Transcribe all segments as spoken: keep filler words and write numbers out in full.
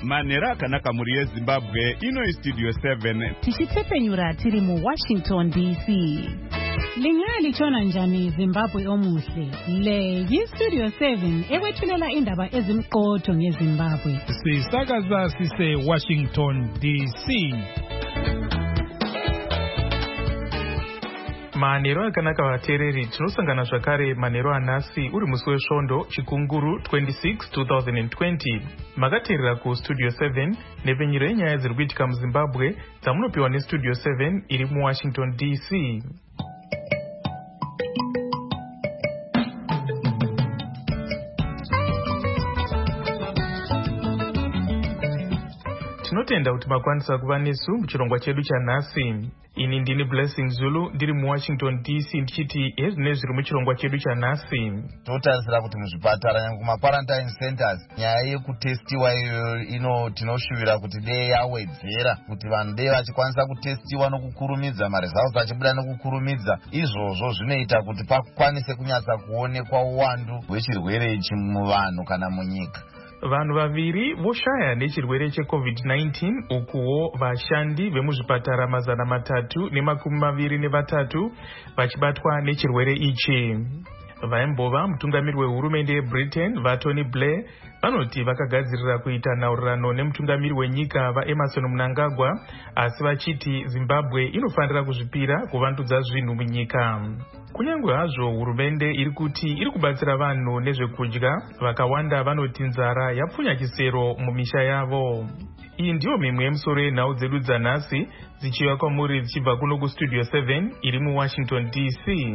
manera akanaka muri yeZimbabwe ino studio seven tichitsepenyura tiri mu Washington D C. Lingali chona njani Zimbabwe omuhle. Le yi Studio seven ewethulela indaba ezimqotho ngeZimbabwe. Sisakaza sise Washington D C. Manero akanaka vateereri tinosangana zvakare manero anhasi uri musi wesvondo chikunguru twenty-six twenty twenty. Makateerera kustudio seven nepfenyuro yenyaya dziri kuitika muZimbabwe dzamunopiwa nestudio seven iri muWashington D C. Tinotenda kuti makwanisa kuva nesu muchirongwa chedu chanhasi. Ini ndini Blessing Zulu ndiri muWashington D C ndichiti hezvine zviri muchirongwa chedu chanhasi. Totarisira kuti muzvipatara nyangwe kuma quarantine centers nyaya yekutestiwa iyo ino tinoshuvira kuti dei yawedzera kuti vanhu dei vachikwanisa kutestiwa nokukurumidza maresults achibuda nokukurumidza. Izvozvo zvinoita kuti pakwanise kunyatsa kuonekwa uwandu hwechirwere ichi muvanhu kana munyika. Vanhu vaviri voshaya nechirwere checovid nineteen ukuwo vashandi vemuzvipatara mazana matatu nemakumi maviri nevatatu vachibatwa nechirwere ichi. Vaimbova mutungamiri wehurumende yeBritain vaTony Blair vanoti vakagadzirira kuita nhaurirano nemutungamiri wenyika vaEmerson Mnangagwa, asi vachiti Zimbabwe inofanira kuzvipira kuvandudza zvinhu munyika. Kunyange hazvo hurumende iri kuti iri kubatsira vanhu nezvekudya, vakawanda vanoti nzara yapfunya chisero mumisha yavo. Iyi ndiyo mimwe yemusoro yenhau dzedu dzanhasi dzichiva kwamuri dzichibva kuno kustudio seven iri muWashington D C.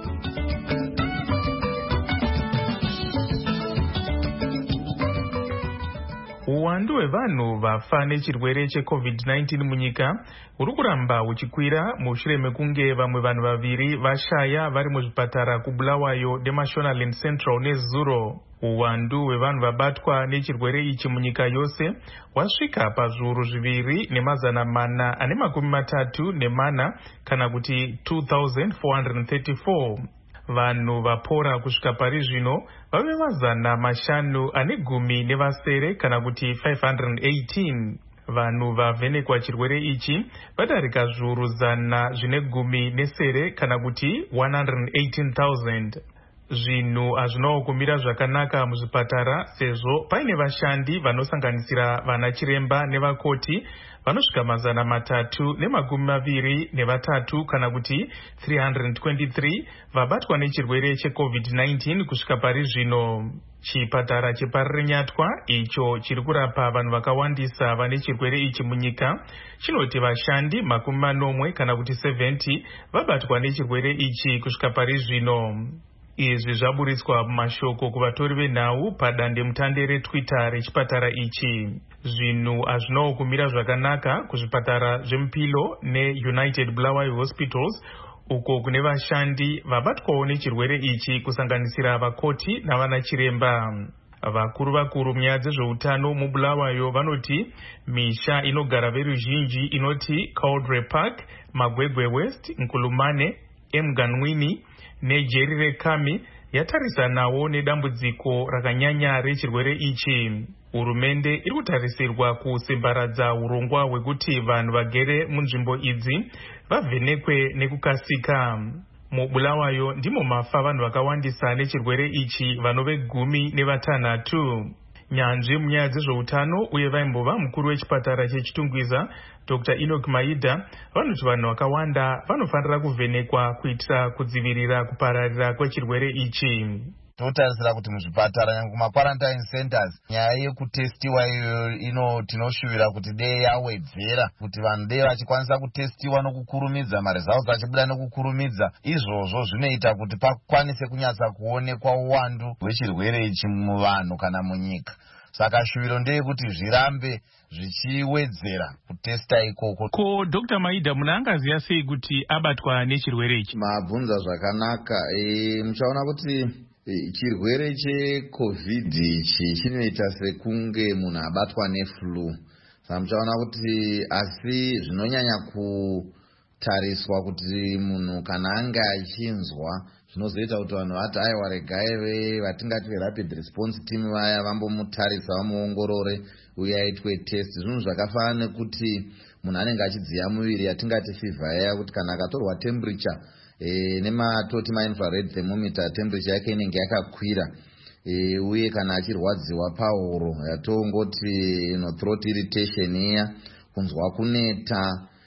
Uwandu hwevanhu vafa nechirwere checovid nineteen munyika uri kuramba uchikwira mushure mekunge vamwe vanhu vaviri vashaya vari muzvipatara kuBulawayo neMashonaland Central neZuro. Uwandu hwevanhu vabatwa nechirwere ichi munyika yose wasvika pazviuru zviviri nemazana mana ane makumi matatu nemana kana kuti two thousand four hundred thirty-four. Vanhu vapora kusvika pari zvino vave mazana mashanu ane gumi nevasere kana kuti five hundred eighteen. Vanhu vavhenekwa chirwere ichi vadarika zviuru zana zvine gumi nesere kana kuti one hundred eighteen thousand. Zvinhu hazvinawo kumira zvakanaka muzvipatara sezvo paine vashandi vanosanganisira vana chiremba nevakoti vanosvika mazana matatu nemakumi maviri nevatatu kana kuti three hundred twenty-three vabatwa nechirwere checovid nineteen kusvika pari zvino. Chipatara cheParirenyatwa icho chiri kurapa vanhu vakawandisa vane chirwere ichi munyika chinoti vashandi makumi manomwe kana kuti seventy vabatwa nechirwere ichi kusvika pari zvino. Izvi zvaburitswa mumashoko kuvatori venhau padandemutande reTwitter rechipatara ichi. Zvinhu hazvinawo kumira zvakanaka kuzvipatara zvemupilo neUnited Bulawayo Hospitals uko kune vashandi vabatwawo nechirwere ichi kusanganisira vakoti navana chiremba. Vakuru vakuru munyaya dzezveutano muBulawayo vanoti misha inogara veruzhinji inoti Cauldre Park, Magwegwe West, Nkulumane, Emganwini neJerire Kami yatarisanawo nedambudziko rakanyanya rechirwere ichi. Hurumende iri kutarisirwa kusimbaradza urongwa hwekuti vanhu vagere munzvimbo idzi vavhenekwe nekukasika. MuBulawayo ndimo mafa vanhu vakawandisa nechirwere ichi vanove gumi nevatanhatu. Nyanzvi munyaya dzezveutano uye vaimbova mukuru wechipatara chechitungwiza Doctor Enoch Maida vanoti vanhu vakawanda vanofanira kuvhenekwa kuitira kudzivirira kupararira kwechirwere ichi. Totarisira kuti muzvipatara nyangwe kuma quarantine centers nyaya yekutestiwa iyo ino tinoshuvira kuti dei yawedzera kuti vanhu dei vachikwanisa kutestiwa nokukurumidza maresults achibuda nokukurumidza. Izvozvo zvinoita kuti pakwanise kunyatsa kuonekwa uwandu hwechirwere ichi muvanhu kana munyika. Saka shuviro ndeyekuti zvirambe zvichiwedzera kutesta ikoko. Ko Doctor Maida munangaziya sei kuti abatwa nechirwere ichi? Mabvunza zvakanaka. E, muchaona kuti chirwere checovid ichi chinoita sekunge munhu abatwa neflu. Saka muchaona kuti asi zvinonyanya zvinotariswa kuti munhu kana anga achinzwa zvinozoita kuti vanhu vati aiwa regai vatingati verapid response team vaya vambomutarisa vamuongorore uye aitwe test. Zvinhu zvakafanana nekuti munhu anenge achidziya muviri yatingati fever yaya kuti kana akatorwa temperature e, nematoti mainfrared thermometer temperature yake inenge yakakwira e, uye kana achirwadziwa pahuro yatongoti you know, throat irritation iya, kunzwa kuneta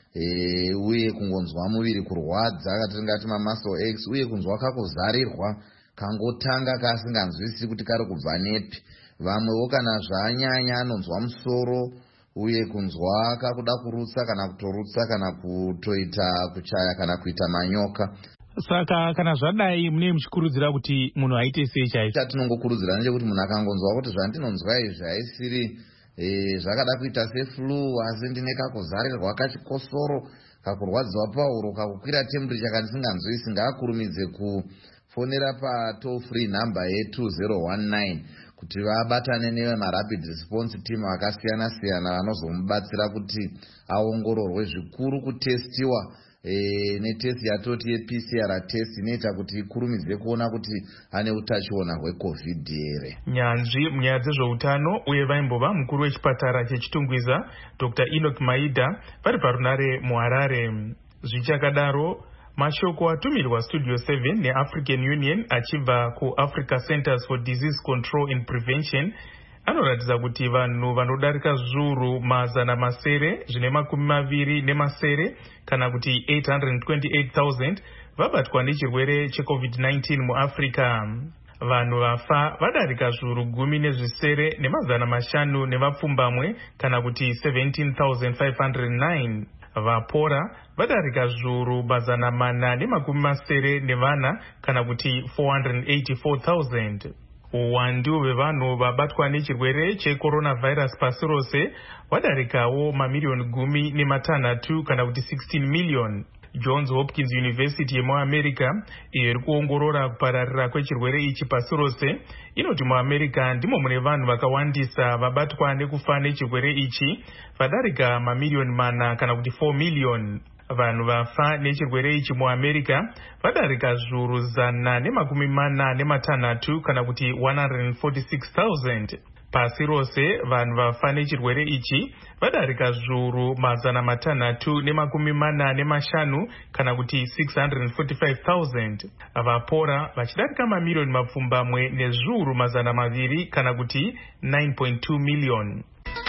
e, uye kungonzwa muviri kurwadza katingati mamuscle aches, uye kunzwa kakuzarirwa kangotanga kasinganzwisisi kuti kari kubva nepi. Vamwewo kana zvanyanya anonzwa musoro uye kunzwa kakuda kurutsa kana kutorutsa kana kutoita kuchaya kana kuita manyoka. Saka kana zvadai mune muchikurudzira kuti munhu aite sei chaicho? Chatinongokurudzira ndechekuti munhu akangonzwa kuti zvandinonzwa izvi haisiri e, zvakada kuita seflu asi ndine kakuzarirwa kachikosoro kakurwadziwa pahuro kakukwira temperature kandisinganzwisisi, ngaakurumidze kufonera pa toll free number ye two zero one nine kuti vabatane nemarapid response team akasiyana siyana vanozomubatsira kuti aongororwe. Zvikuru kutestiwa e, netest yatoti ye-P C R test inoita kuti ikurumidze kuona kuti ane utachiona hwecovid here. Nyanzvi munyaya dzezveutano uye vaimbova mukuru wechipatara chechitungwiza Dr Enoch Maida vari parunare muHarare. Zvichakadaro, mashoko atumirwa Studio seven neAfrican Union achibva kuAfrica Centers for Disease Control and Prevention anoratidza kuti vanhu vanodarika zviuru mazana masere zvine makumi maviri nemasere kana kuti eight hundred twenty-eight thousand vabatwa nechirwere checovid nineteen muAfrica. Vanhu vafa vadarika zviuru gumi nezvisere nemazana mashanu nevapfumbamwe kana kuti seventeen thousand five hundred nine. Vapora vadarika zviuru mazana mana nemakumi masere nevana kana kuti four hundred eighty-four thousand. Uwandu hwevanhu vabatwa nechirwere checoronavirus pasi rose wadarikawo mamiliyoni gumi nematanhatu kana kuti sixteen million. Johns Hopkins University yemuAmerica iyo iri kuongorora kupararira kwechirwere ichi pasi rose inoti muAmerica ndimo mune vanhu vakawandisa vabatwa nekufa nechirwere ichi vadarika mamiliyoni mana kana kuti four million. Vanhu vafa nechirwere ichi muAmerica vadarika zviuru zana nemakumi mana nematanhatu kana kuti one hundred forty-six thousand. Pasi rose vanhu vafa nechirwere ichi vadarika zviuru mazana matanhatu nemakumi mana nemashanu kana kuti six hundred forty-five thousand. Vapora vachidarika mamiliyoni mapfumbamwe nezviuru mazana maviri kana kuti nine point two million.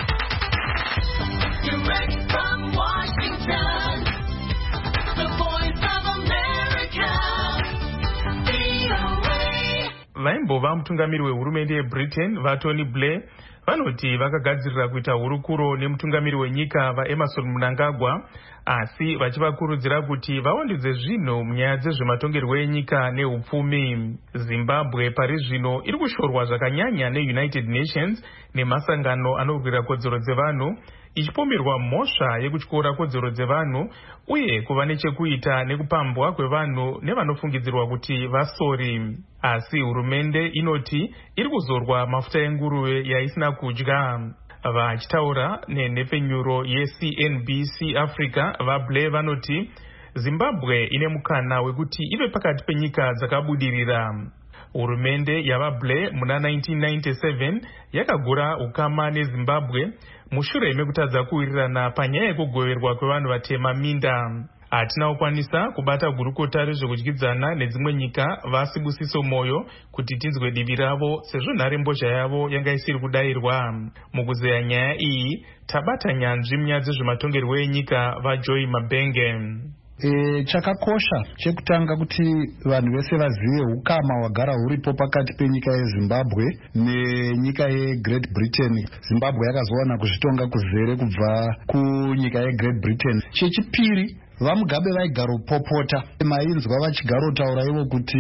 Direct from Washington, the voice of America, V O A. Vaimbova mutungamiri wehurumende yeBritain vaTony Blair vanoti vakagadzirira kuita hurukuro nemutungamiri wenyika vaEmerson Mnangagwa, asi vachivakurudzira kuti vawandudze zvinhu munyaya dzezvematongerwo enyika neupfumi. Zimbabwe pari zvino iri kushorwa zvakanyanya neUnited Nations nemasangano anorwira kodzero dzevanhu ichipomerwa mhosva yekutyora kodzero dzevanhu uye kuva nechekuita nekupambwa kwevanhu nevanofungidzirwa kuti vasori. Asi hurumende inoti iri kuzorwa mafuta enguruve yaisina kudya. Vachitaura nenhepfenyuro yeC N B C Africa, vaBlair vanoti Zimbabwe ine mukana wekuti ive pakati penyika dzakabudirira. Hurumende yavaBlair muna nineteen ninety-seven yakagura ukama neZimbabwe mushure mekutadza kuwirirana panyaya yekugoverwa kwevanhu vatema minda. Hatina kukwanisa kubata gurukota rezvekudyidzana nedzimwe nyika vaSibusiso Moyo kuti tinzwe divi ravo sezvo nharembozha yavo yanga isiri kudayirwa. Mukuzeya nyaya iyi tabata nyanzvi munyaya dzezvematongerwo enyika vaJoy Mabenge. E, chakakosha chekutanga kuti vanhu vese vazive ukama hwagara huripo pakati penyika yeZimbabwe nenyika yeGreat Britain. Zimbabwe yakazowana kuzvitonga kuzere kubva kunyika yeGreat Britain. Chechipiri, vaMugabe vaigaro popota mainzwa vachigarotaura ivo kuti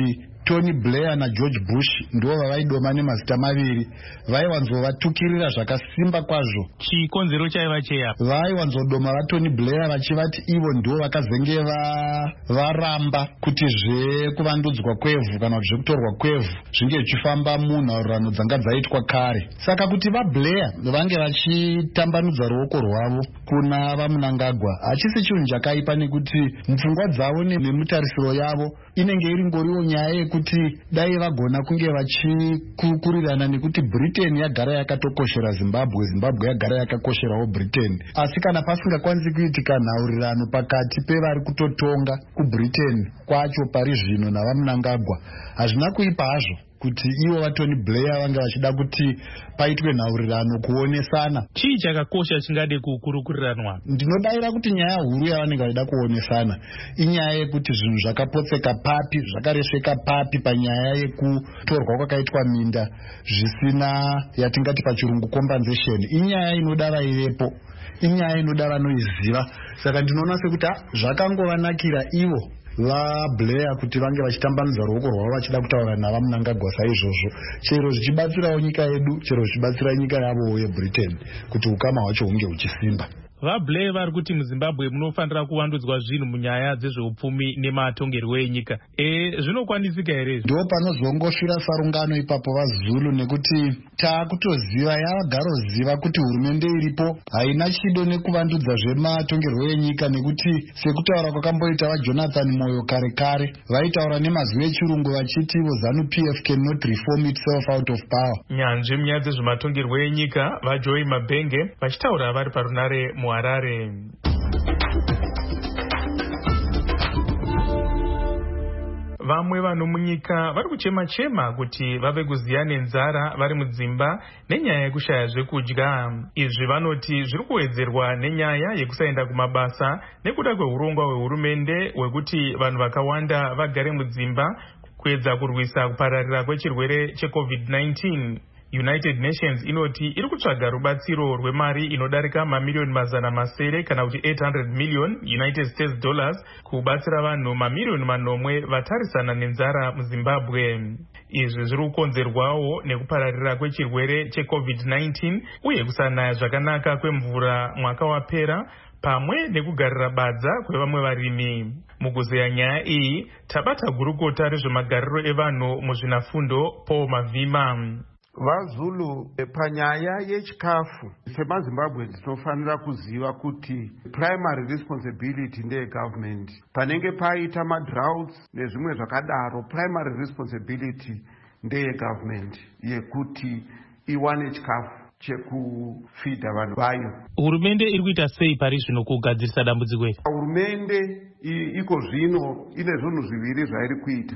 Tony Blair naGeorge Bush ndivo vavaidoma nemazita maviri, vaiwanzovatukirira zvakasimba kwazvo. Chikonzero chaiva cheya, vaiwanzodoma vaTony Blair vachivati ivo ndivo vakazenge varamba kuti zvekuvandudzwa kwevhu kana kuti zvekutorwa kwevhu zvinge zvichifamba munhaurirano dzanga dzaitwa kare. Saka kuti vaBlair vange vachitambanudza ruoko rwavo kuna vaMnangagwa hachisi chinhu chakaipa, nekuti mupfungwa dzavo nemutarisiro yavo inenge iri ngoriwo nyaya yekuti dai vagona kunge vachikukurirana nekuti Britain yagara yakatokoshera Zimbabwe, Zimbabwe yagara yakakosherawo Britain. Asi kana pasingakwanisi kuitika nhaurirano pakati pevari kutotonga kuBritain kwacho pari zvino navaMnangagwa, hazvina kuipa hazvo kuti ivo vaTony Blair vange vachida kuti paitwe nhaurirano kuonesana. Chii chakakosha chingade kukurukuriranwa? Ndinodaira kuti nyaya huru yavanenge vachida kuonesana inyaya yekuti zvinhu zvakapotseka papi, zvakaresveka papi panyaya yekutorwa kwakaitwa minda zvisina yatingati pachirungu compensation. Inyaya inoda vaivepo, inyaya inoda vanoiziva. Saka ndinoona sekuti zvakangovanakira ivo vaBlair kuti vange vachitambanudza ruoko rwavo vachida kutaura navaMnangagwa saizvozvo, chero zvichibatsirawo nyika yedu, chero zvichibatsira nyika yavo yeBritain kuti ukama hwacho hunge huchisimba. VaBlair vari kuti muZimbabwe munofanira kuvandudzwa zvinhu munyaya dzezveupfumi nematongerwo enyika. E, zvinokwanisika here? Ndo panozongosvira sarungano ipapo vaZulu, nekuti taakutoziva yavagaroziva kuti hurumende iripo haina chido nekuvandudza zvematongerwo enyika, nekuti sekutaura kwakamboita vaJonathan Moyo kare kare vaitaura nemazwi echirungu vachiti ZANU-P F cannot reform itself out of power. Nyanzvi munyaya dzezvematongerwo enyika vaJoy Mabhenge vachitaura vari parunare mu Harare. Vamwe vanhu munyika vari kuchema-chema kuti vave kuziya nenzara vari mudzimba nenyaya yekushaya zvekudya. Izvi vanoti zviri kuwedzerwa nenyaya yekusaenda kumabasa nekuda kwehurongwa hwehurumende hwekuti vanhu vakawanda vagare mudzimba kuedza kurwisa kupararira kwechirwere checovid nineteen. United Nations inoti iri kutsvaga rubatsiro rwemari inodarika mamiliyoni mazana masere kana kuti eight hundred million United States dollars kubatsira vanhu mamiliyoni manomwe vatarisana nenzara muZimbabwe. Izvi zviri kukonzerwawo nekupararira kwechirwere checovid nineteen uye kusanaya zvakanaka kwemvura mwaka wapera pamwe nekugarira badza kwevamwe varimi. Mukuzeya nyaya iyi tabata gurukota rezvemagariro evanhu muzvinafundo Paul Mavhima. VaZulu panyaya yechikafu semaZimbabwe tinofanira kuziva kuti primary responsibility ndeyegovernment. Panenge paita madroughts nezvimwe zvakadaro, primary responsibility ndeyegovernment yekuti iwane chikafu chekufidha vanhu vayo. Hurumende iri kuita sei pari zvino kugadzirisa dambudziko iri? Hurumende iko zvino ine zvinhu zviviri zvairi kuita: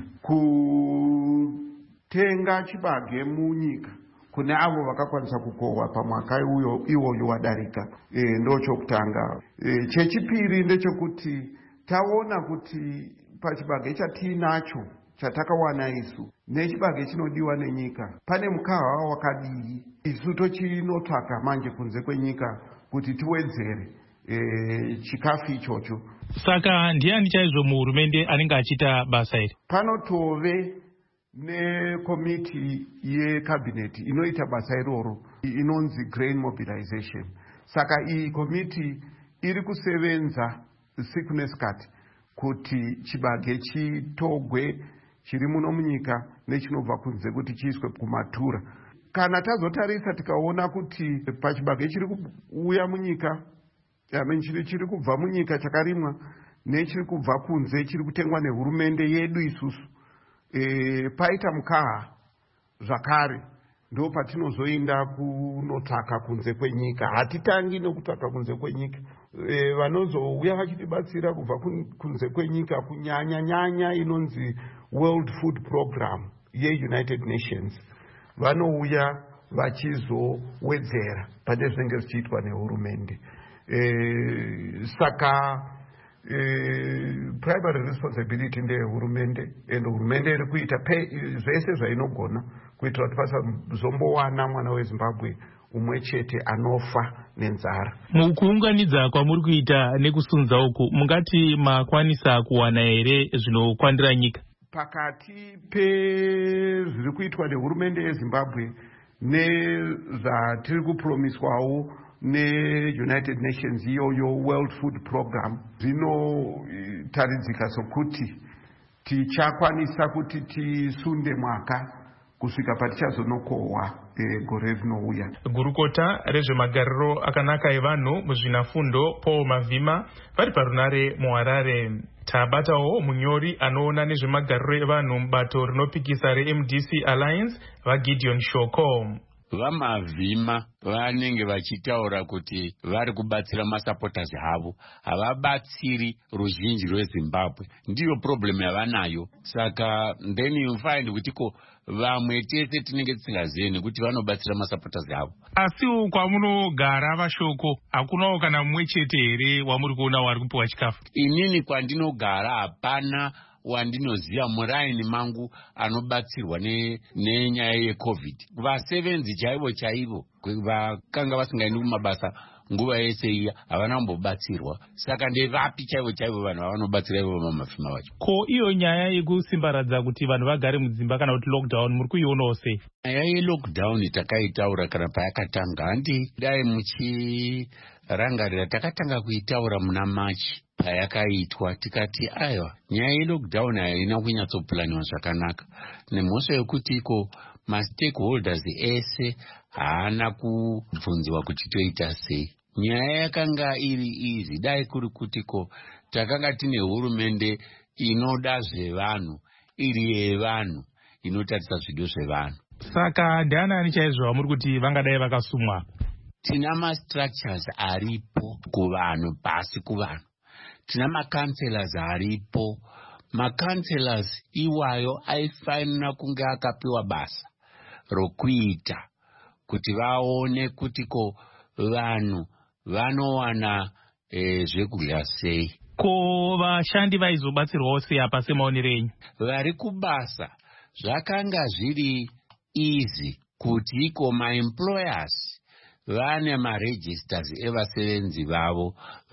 ku tenga chibage munyika kune avo vakakwanisa kukohwa pamwaka iwoyo wadarika. E, ndo chokutanga. E, chechipiri ndechekuti taona kuti pachibage chatinacho chatakawana isu nechibage chinodiwa nenyika pane mukaha wakadii. Isu tochinotsvaka manje kunze kwenyika kuti tiwedzere e, chikafu ichocho. Saka ndiani chaizvo muhurumende anenge achiita basa iri? Panotove nekomiti yekabineti inoita basa iroro inonzi grain mobilization. Saka iyi komiti iri kusevenza siku nesikati kuti chibage chitogwe chiri muno munyika nechinobva kunze kuti chiiswe kumatura. Kana tazotarisa tikaona kuti pachibage chiri kuuya munyika, I chiri chiri kubva munyika chakarimwa nechiri kubva kunze chiri kutengwa nehurumende yedu isusu, E, paita mukaha zvakare ndo patinozoenda kunotsvaka kunze kwenyika. Hatitangi nokutsvaka kunze kwenyika. E, vanozouya vachitibatsira kubva kunze kwenyika kunyanya nyanya inonzi World Food Program yeUnited Nations vanouya vachizowedzera pane zvinenge zvichiitwa nehurumende. E, saka Uh, primary responsibility ndeyehurumende, and hurumende iri kuita zvese zvainogona kuitira kuti pasazombowana mwana weZimbabwe umwe chete anofa nenzara. Mukuunganidza kwamuri kuita nekusunza uku, mungati makwanisa kuwana here zvinokwandira nyika? pakati pezviri kuitwa nehurumende yezimbabwe nezvatiri kupromiswawo neunited nations iyoyo world food program zvinotaridzika sokuti tichakwanisa kuti tisunde mwaka kusvika patichazonokohwa e, gore rinouya. Gurukota rezvemagariro akanaka evanhu muzvinafundo Paul Mavhima vari parunare muHarare. Tabatawo munyori anoona nezvemagariro evanhu mubato rinopikisa reM D C Alliance vaGideon Shoko. VaMavhima vanenge vachitaura kuti vari kubatsira masupporters havo, havabatsiri ruzhinji rweZimbabwe. Ndiyo problem yavanayo. Saka then you find kuti ko vamwe tese tinenge tisingazivi nekuti vanobatsira masupporters havo. Asi kwamunogara vaShoko hakunawo kana mumwe chete here wamuri kuona wari kupiwa chikafu? Inini kwandinogara hapana wandinoziva muraini mangu anobatsirwa nenyaya ne yeCovid. Vasevenzi chaivo chaivo vakanga vasingaendi kumabasa nguva yese iya havana kumbobatsirwa. Saka ndevapi chaivo chaivo vanhu vavanobatsira ivo vaMavhima vacho? Ko iyo nyaya yekusimbaradza kuti vanhu vagare mudzimba kana kuti lockdown muri kuionawo sei? Nyaya yelockdown takaitaura kana payakatanga. Handi dai muchirangarira takatanga kuitaura muna Machi payakaitwa, tikati aiwa nyaya yelockdown haina kunyatsopulaniwa zvakanaka nemhosva yekuti iko mastakeholders ese haana kubvunziwa kuti toita sei. Nyaya yakanga iri izi, dai kuri kuti ko takanga tine hurumende inoda zvevanhu, iri yevanhu, inotarisa zvido zvevanhu. Saka ndianani chaizvo muri kuti vangadai vakasumwa? Tina mastructures aripo kuvanhu, pasi kuvanhu. Tina macounselors aripo. Macounselors iwayo aifanira kunge akapiwa basa rokuita kuti vaone kuti ko vanhu vanowana e, zvekudya sei. Ko vashandi vaizobatsirwawo sei apa semaonero enyu? Vari kubasa zvakanga zviri easy kuti iko maemployers vane maregisters evasevenzi vavo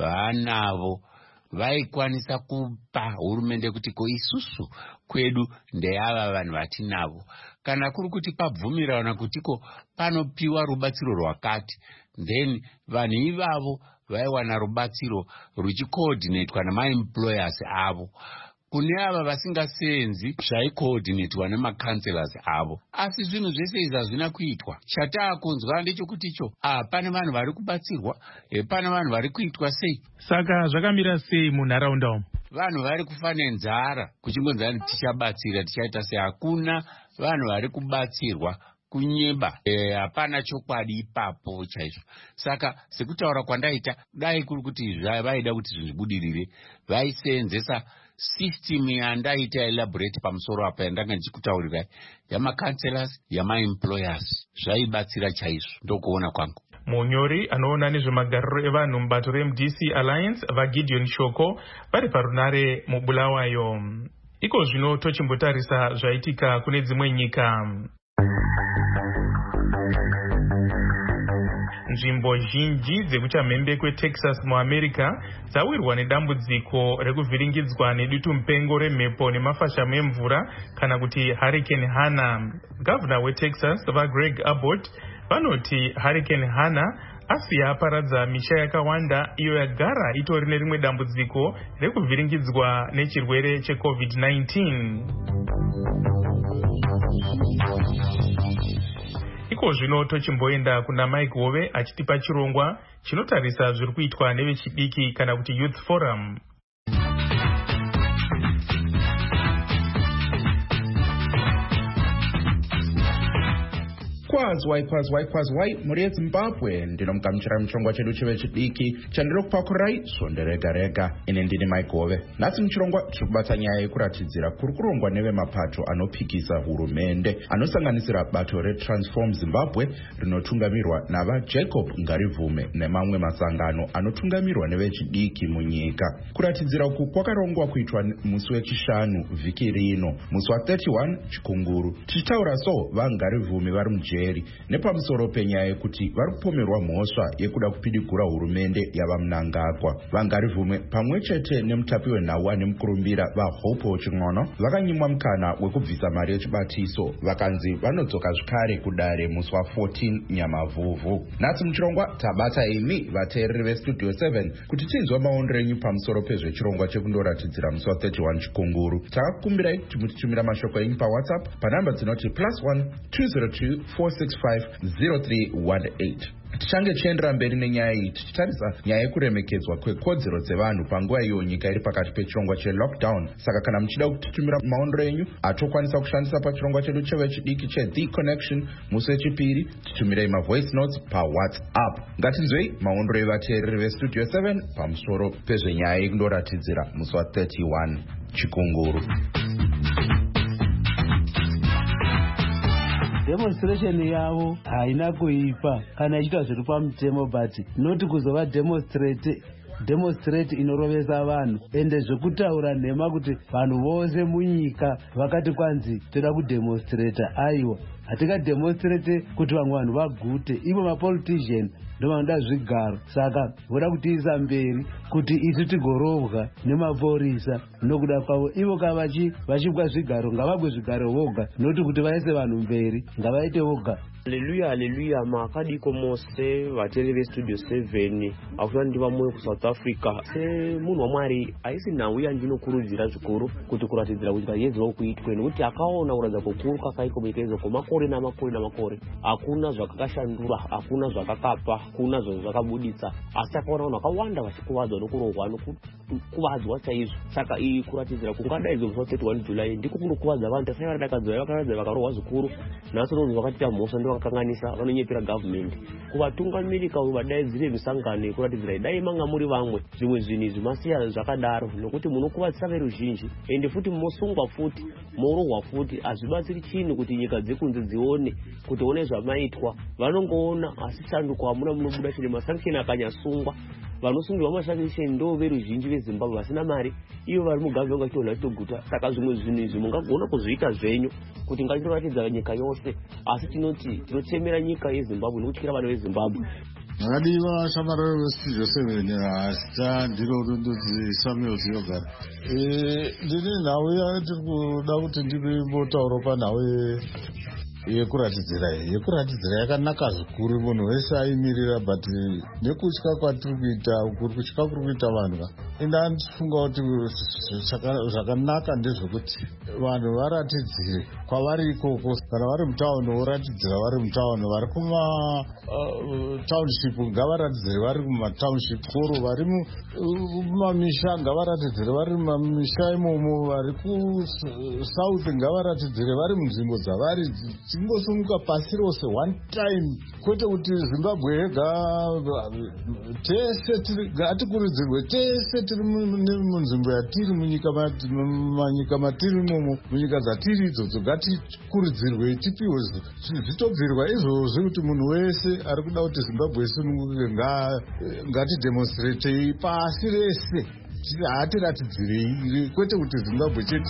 vanavo vaikwanisa kupa hurumende kuti ko isusu kwedu ndeyava vanhu vatinavo. Kana kuri kuti pabvumirana kuti ko panopiwa rubatsiro rwakati, then vanhu ivavo vaiwana rubatsiro ruchicoordinatwa namaemployers avo. Kune ava vasingasenzi zvaicoordinatwa nemacounselors avo. Asi zvinhu zvese izvi hazvina kuitwa. Chataakunzwa ndechekuti icho ah, pane vanhu vari kubatsirwa, e, pane vanhu vari kuitwa sei. Saka zvakamira sei munharaunda umu? Vanhu vari kufa nenzara, kuchingonzani tichabatsira tichaita sei. Hakuna vanhu vari kubatsirwa kunyeba, hapana e, chokwadi ipapo chaizvo. Saka sekutaura kwandaita, dai kuri kuti vaida kuti zvibudirire vaisenzesa system yandaita elaborate pamusoro apa yandanga ndichikutaurirai yamacounselors, yamaemployers, zvaibatsira chaizvo ndokuona kwangu. Munyori anoona nezvemagariro evanhu mubato reM D C Alliance vaGideon Shoko vari parunare muBulawayo. Iko zvino tochimbotarisa zvaitika kune dzimwe nyika. Nzvimbo zhinji dzekuchamhembe kweTexas muAmerica dzawirwa nedambudziko rekuvhiringidzwa nedutu mupengo remhepo nemafashamu emvura kana kuti Hurricane Hannah. Gavana weTexas vaGreg Abbott vanoti Hurricane Hannah asi yaparadza misha yakawanda iyo yagara itori nerimwe dambudziko rekuvhiringidzwa nechirwere cheCovid nineteen. Iko zvino tochimboenda kuna Mike Hove achitipa chirongwa chinotarisa zviri kuitwa nevechidiki kana kuti Youth Forum. Kwazwai kwazwai kwazwai muri yeZimbabwe, ndinomugamuchira muchirongwa chedu chevechidiki chandiri kupakurai sonde rega rega. Ine ndini Mike Hove. Nhasi muchirongwa tiri kubata nyaya yekuratidzira kuri kurongwa nevemapato anopikisa hurumende anosanganisira bato reTransform Zimbabwe rinotungamirwa navaJacob Ngarivume nemamwe masangano anotungamirwa nevechidiki munyika. Kuratidzira uku kwakarongwa kuitwa musi wechishanu vhiki rino, musi wa thirty-one chikunguru. Tichitaura so vaNgarivume vari mujeri vateereri nepamusoro penyaya yekuti vari kupomerwa mhosva yekuda kupidigura hurumende yava Mnangagwa. Vangarivhume pamwe chete nemutapi wenhau ane mukurumbira vaHope Ching'ono vakanyimwa mukana wekubvisa mari yechibatiso vakanzi vanodzoka zvakare kudare musi wa14 Nyamavhuvhu. Nhasi muchirongwa tabata imi vateereri vestudio seven kuti tinzwa maonero enyu pamusoro pezvechirongwa chekundoratidzira musi wa31 Chikunguru. Takakukumbirai kuti mutitumira mashoko enyu pawhatsapp panhamba dzinoti plus one two zero two four six five zero three one eight. Tichange tichiendera mberi nenyaya iyi tichitarisa nyaya yekuremekedzwa kwekodzero dzevanhu panguva iyo nyika iri pakati pechirongwa chelockdown. Saka kana muchida kutitumira maonero enyu atokwanisa kushandisa pachirongwa chedu chevechidiki cheThe Connection musi wechipiri, titumirei mavoice notes pawhatsapp. Ngatinzwei maonero evateereri vestudio seven pamusoro pezvenyaya yekundoratidzira musi wa31 Chikunguru. Demonstration yavo haina kuipa kana ichita zviri pamutemo, but noti kuzova demonstrate demonstrate inorovesa vanhu ende zvekutaura nhema kuti vanhu vose munyika vakati kwanzi toda kudemonstrata. Aiwa, hatingademonstrate kuti vamwe vanhu vagute. Ivo mapolitician ndovanoda zvigaro, saka voda kutiisa mberi kuti isu tigorovwa nemaporisa nokuda kwavo. Ivo ka vachipwa zvigaro ngavagwe zvigaro voga, noti kuti vaise vanhu mberi ngavaite voga. Haleluya, haleluya. Makadiko mose vateereri vestudio seven akuti ndiva moyo kuSouth Africa. Semunhu waMwari haisi nhau yandinokurudzira zvikuru kuti kuratidzira kuti kayezo kuitwe, nekuti akaona kuratidza kukuru kakaiko munyika kwemakore namakore namakore. Hakuna zvakakashandura, hakuna zvakakapa, hakuna zvakabuditsa, asi akaona vanhu vakawanda vachikuvadzwa nokurohwa nokukuvadzwa chaizvo. Saka iyi kuratidzira kungadaidzwa musi wa31 July ndiko kunokuvadza vanhu. Tasai varadakadzwa vakaradza vakarohwa zvikuru, nhasi unozi vakatiita mhosva ndovakakanganisa vanonyepera government. Kuvatungamiri kavo vadaidzire misangano yekuratidzira dai manga muri vamwe zvimwe zvinhu izvi masiya zvakadaro, nokuti munokuvadzisa veruzhinji ende futi mosungwa futi morohwa futi. Hazvibatsiri chinhu kuti nyika dzekunze dzione kuti one zvamaitwa, vanongoona asi sanduko hamuna munobuda chine. Masanction akanyasungwa, vanosungirwa masanction ndo veruzhinji veZimbabwe vasina mari, ivo vari mugavhe vangachitoona chitoguta. Saka zvimwe zvinhu izvi mungagona kuzviita zvenyu kuti ngatiratidza nyika yose, asi tinoti tinochemera nyika yeZimbabwe nokutyira vana veZimbabwe. Makadiwa shamararo vestudio seven hasita ndiro rundudzi Samuel Ziyogara. Ndine nhau yatiri kuda kuti ndimbotaura panhau yekuratidzira yekuratidzira yakanaka zvikuru, munhu wese aimirira, but nekutya kwatiri kuita kuri kutya kuri kuita vanhu. Enda ndifunga kuti zvakanaka ndezvekuti vanhu varatidzire kwavari ikoko. Kana vari mutaundi voratidzira vari mutaundi, vari kuma township ngavaratidzire vari kumatownship koro, vari mumamisha ngavaratidzire vari mumamisha imomo, vari kusouth ngavaratidzire vari munzvimbo dzavari. Timbosumuka pasi rose one time, kwete kuti Zimbabwe yega, tese ngatikurudzirwe tese tiri munzvimbo yatiri, munyika manyika matiri imomo, munyika dzatiri idzodzo ngatikurudzirwe tipiwe zvitobvirwa izvozvi kuti munhu wese ari kuda kuti Zimbabwe isununguke ngatidemonstratei pasi rese, hatiratidzirei, kwete kuti Zimbabwe chete.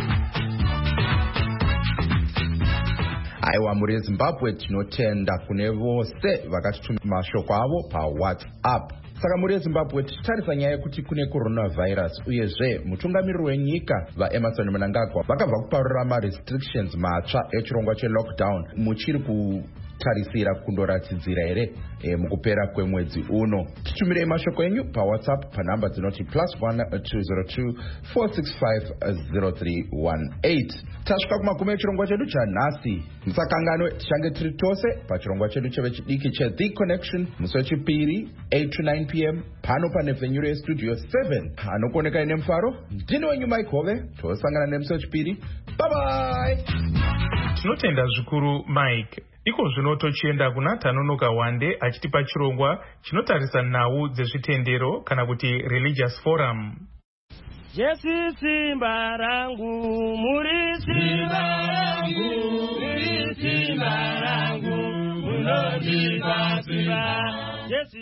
Aiwa, muri yeZimbabwe tinotenda kune vose vakatitumira mashoko avo pawhatsapp. Saka muri yeZimbabwe tichitarisa nyaya yekuti kune coronavirus, uyezve mutungamiriri wenyika vaEmmerson Mnangagwa vakabva kuparura marestrictions matsva echirongwa chelockdown muchiri ku tarisira kundoratidzira here e, mukupera kwemwedzi uno. Titumirei mashoko enyu pawhatsapp panhamba dzinoti plus one two zero two four six five zero three one eight. Tasvika kumagumo echirongwa chedu chanhasi. Musakanganwe tichange tiri tose pachirongwa chedu chevechidiki cheThe Connection musi wechipiri eight to nine p m pano panevhenyuro yestudio seven. Anokuoneka ine mufaro ndine wenyu Mike Hove. Tosangana nemusi wechipiri. Bye bye. Tinotenda zvikuru Mike. Iko zvino tochienda kuna Tanonoka Wande achitipa chirongwa chinotarisa nhau dzezvitendero kana kuti religious forum. Jesu simba rangu, muri simba rangu, muri simba rangu, munodipa simba. Jesu simba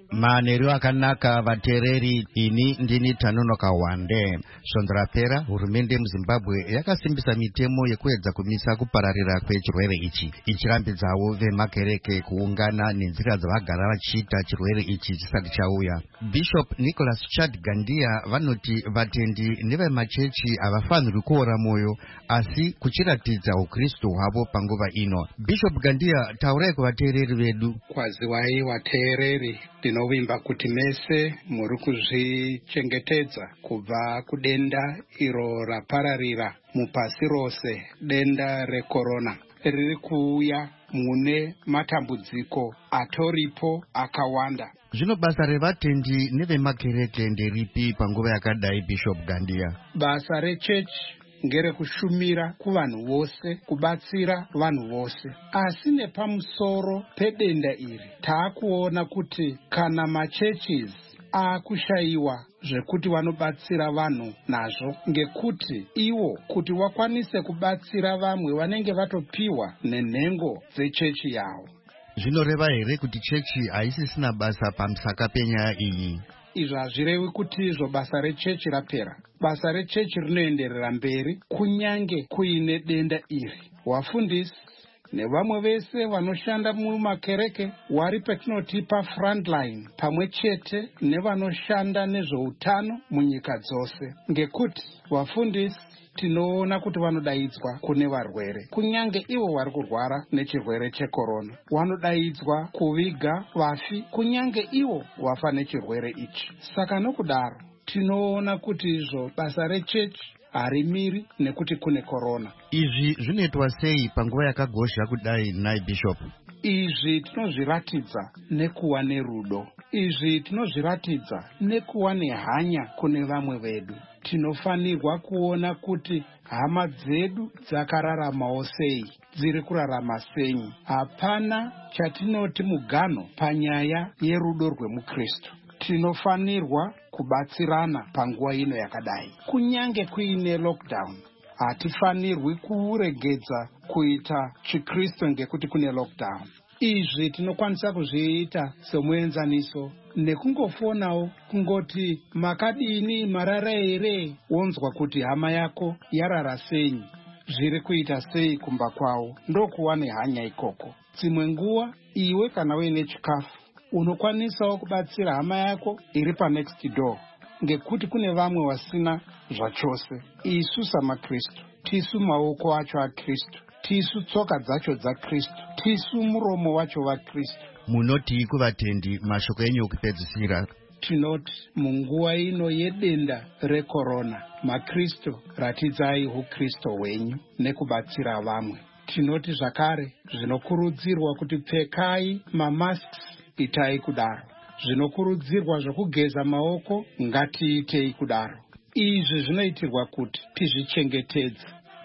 manheru akanaka vateereri, ini ndini Tanonoka Wande. Svondo rapera hurumende muZimbabwe yakasimbisa mitemo yekuedza kumisa kupararira kwechirwere ichi, ichirambidzawo vemakereke kuungana nenzira dzavagara vachiita chirwere ichi chisati chauya. Bishop Nicholas Chad Gandia vanoti vatendi nevemachechi havafanirwi kuora moyo asi kuchiratidza ukristu hwavo panguva ino. Bishop Gandia, taurai kuvateereri vedu. Kwaziwai vateereri, ndinovimba kuti mese muri kuzvichengetedza kubva kudenda iro rapararira mupasi rose, denda rekorona riri kuuya mune matambudziko atoripo akawanda. Zvino basa revatendi nevemakereke nderipi panguva yakadai, Bishop Gandia? Basa rechechi ngerekushumira kuvanhu vose, kubatsira vanhu vose. Asi nepamusoro pedenda iri taakuona kuti kana machurches aakushayiwa zvekuti vanobatsira vanhu nazvo, ngekuti iwo kuti wakwanise kubatsira vamwe vanenge vatopiwa nenhengo dzechechi yavo. Zvinoreva here kuti chechi haisisina basa pamusaka penyaya iyi? Izvi hazvirevi kuti izvo basa rechechi rapera. Basa rechechi rinoenderera mberi kunyange kuine denda iri. Wafundisi nevamwe vese vanoshanda mumakereke wari petinoti pafrontline, pamwe chete nevanoshanda nezveutano munyika dzose, ngekuti wafundisi tinoona kuti vanodaidzwa kune varwere, kunyange ivo vari kurwara nechirwere chekorona. Vanodaidzwa kuviga vafi, kunyange ivo vafa nechirwere ichi. Saka nokudaro tinoona kuti izvo basa rechechi harimiri nekuti kune korona. Izvi zvinoitwa sei panguva yakagozha kudai, nai Bishop? Izvi tinozviratidza nekuva nerudo. Izvi tinozviratidza nekuva nehanya kune vamwe vedu. Tinofanirwa kuona kuti hama dzedu dzakararamawo sei, dziri kurarama sei. Hapana chatinoti muganho panyaya yerudo rwemukristu. Tinofanirwa kubatsirana panguva ino yakadai. Kunyange kuine lockdown, hatifanirwi kuregedza kuita chikristu ngekuti kune lockdown. Izvi tinokwanisa kuzviita semuenzaniso nekungofonawo kungoti makadini, marara here, wonzwa kuti hama yako yarara sei, zviri kuita sei kumba kwawo. Ndokuva nehanya ikoko. Dzimwe nguva iwe kana uine chikafu unokwanisawo kubatsira hama yako iri panext door, ngekuti kune vamwe vasina zvachose. Isu samakristu tisu maoko acho akristu, tisu tsoka dzacho dzaKristu, tisu muromo wacho waKristu. Munoti kuvatendi mashoko enyu okupedzisira? Tinoti munguva ino yedenda rekorona, makristu ratidzai ukristu hwenyu nekubatsira vamwe. Tinoti zvakare zvinokurudzirwa kuti pfekai mamasks, itai kudaro. Zvinokurudzirwa zvokugeza maoko, ngatiitei kudaro. Izvi zvinoitirwa kuti tizvichengetedze.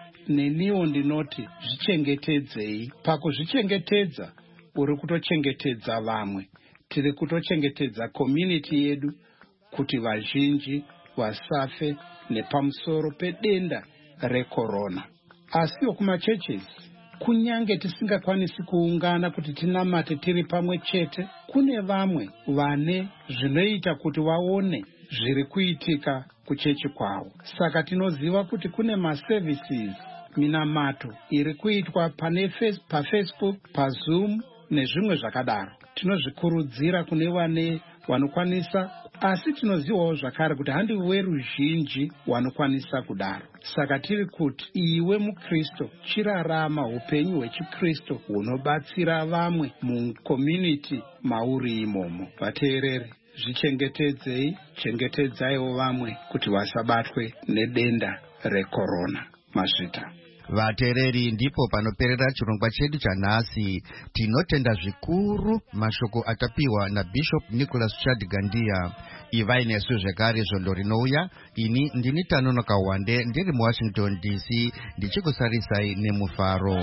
Neniwo ndinoti zvichengetedzei. Pakuzvichengetedza uri kutochengetedza vamwe. Tiri kutochengetedza community yedu kuti vazhinji vasafe nepamusoro pedenda rekorona. Asiwo kumachurches, kunyange tisingakwanisi kuungana kuti tinamate tiri pamwe chete, kune vamwe vane zvinoita kuti vaone zviri kuitika kuchechi kwavo. Saka tinoziva kuti kune maservices, minamato iri kuitwa pane face, paFacebook, paZoom nezvimwe zvakadaro. Tinozvikurudzira kune vane vanokwanisa, asi tinozivawo zvakare kuti handiwe ruzhinji vanokwanisa kudaro. Saka tiri kuti iwe mukristu chirarama upenyu hwechikristu hunobatsira vamwe mucommunity mauri imomo. Vateereri, zvichengetedzei, chengetedzaiwo vamwe kuti vasabatwe nedenda rekorona. Masvita. Vateereri, ndipo panoperera chirongwa chedu chanhasi. Tinotenda zvikuru mashoko atapiwa naBishop Nicholas Chad Gandia. Ivai nesu zvekare zvondo rinouya. Ini ndini Tanonoka Wande, ndiri muWashington D C, ndichikusarisai nemufaro.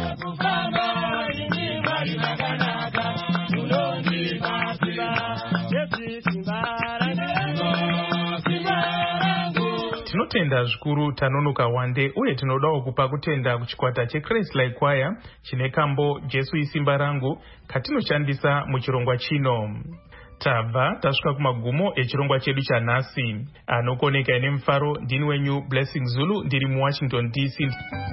Tinotenda zvikuru Tanonoka Wande, uye tinodawo kupa kutenda kuchikwata cheChrist-like Choir chine kambo Jesu isimba rangu katinoshandisa muchirongwa chino. tabva tasvika kumagumo echirongwa chedu chanhasi. Anokoneka ine mufaro ndini wenyu Blessing Zulu ndiri muWashington D C.